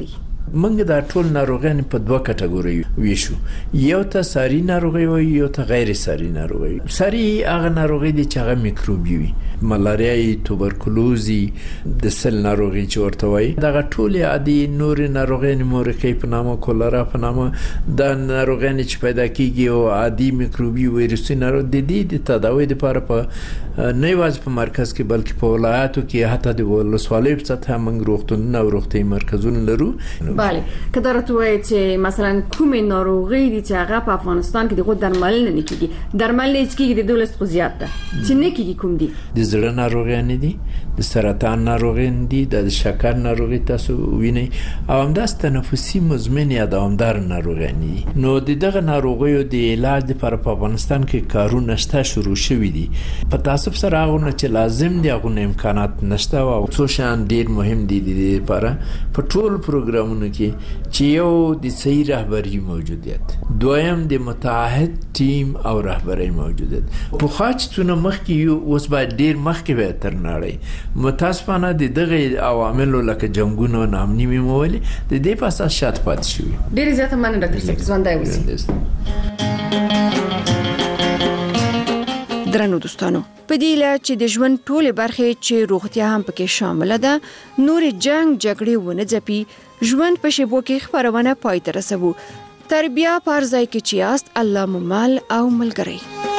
موږ دا ټول ناروغان په دوه کټګوري ویشو. یو ته ساري ناروغي وي، یو ته غیر ساري ناروغي. ساري هغه ناروغي دي چې هغه میکروبي وي، ملاریا، توبرکلوزي، د سل ناروغي چې ورته وایي. دغه ټول عادي نور ناروغي مورکې په نامه، کولرا په نامه، د ناروغي چې پیدا کیږي او عادي میکروبي ویروسي ناروغي د دې د تداوی لپاره په نه یوازې په مرکز کې بلکې په ولایاتو کې حتی د ولسوالۍ په سطح موږ روغتونونه او روغتي مرکزونه لرو. بله که درته وایي چې مثلا کومې ناروغي دي چې هغه په افغانستان کې دغه درملنه نه کیږي، درملنه چې کیږي د دولت خو زیات ده، چې نه کیږي کوم دي؟ د زړه ناروغیان دي، د سرطان ناروغیان دي، د شکر ناروغي تاسو وینئ، او همداس تنفسي مزمن یا دوامدار ناروغیان دي. نو دغه ناروغیو د علاج لپاره په افغانستان کې کارونه شته، شروع شوي دي. په تاسو سره هغه چې لازم دي هغه امکانات نشته او څو شان ډیر مهم دي د لپاره په ټول پروګرامونو کې چې یو د صحیح رهبری موجودیت، دویم د متعهد ټیم او رهبری موجودیت. په خاصتونه مخکې یو اوس باید ډیر مخکې به تر نړۍ متاسفانه د دغه عواملو لکه جنگونو نامني میمولي د دې په اساس شات پات شوی. ډیر زیاته مننه ډاکټر صاحب، ژوندای اوسئ. درنو دوستانو، په دې لاره چې د ژوند ټولې برخې چې روغتیا هم پکې شامل ده، نور جنگ جګړې ونه ځپي، ژوند په شیبو کې خبرونه پای ته رسوو. تربیه پر ځای کې چې یاست، الله مو مال او ملګری.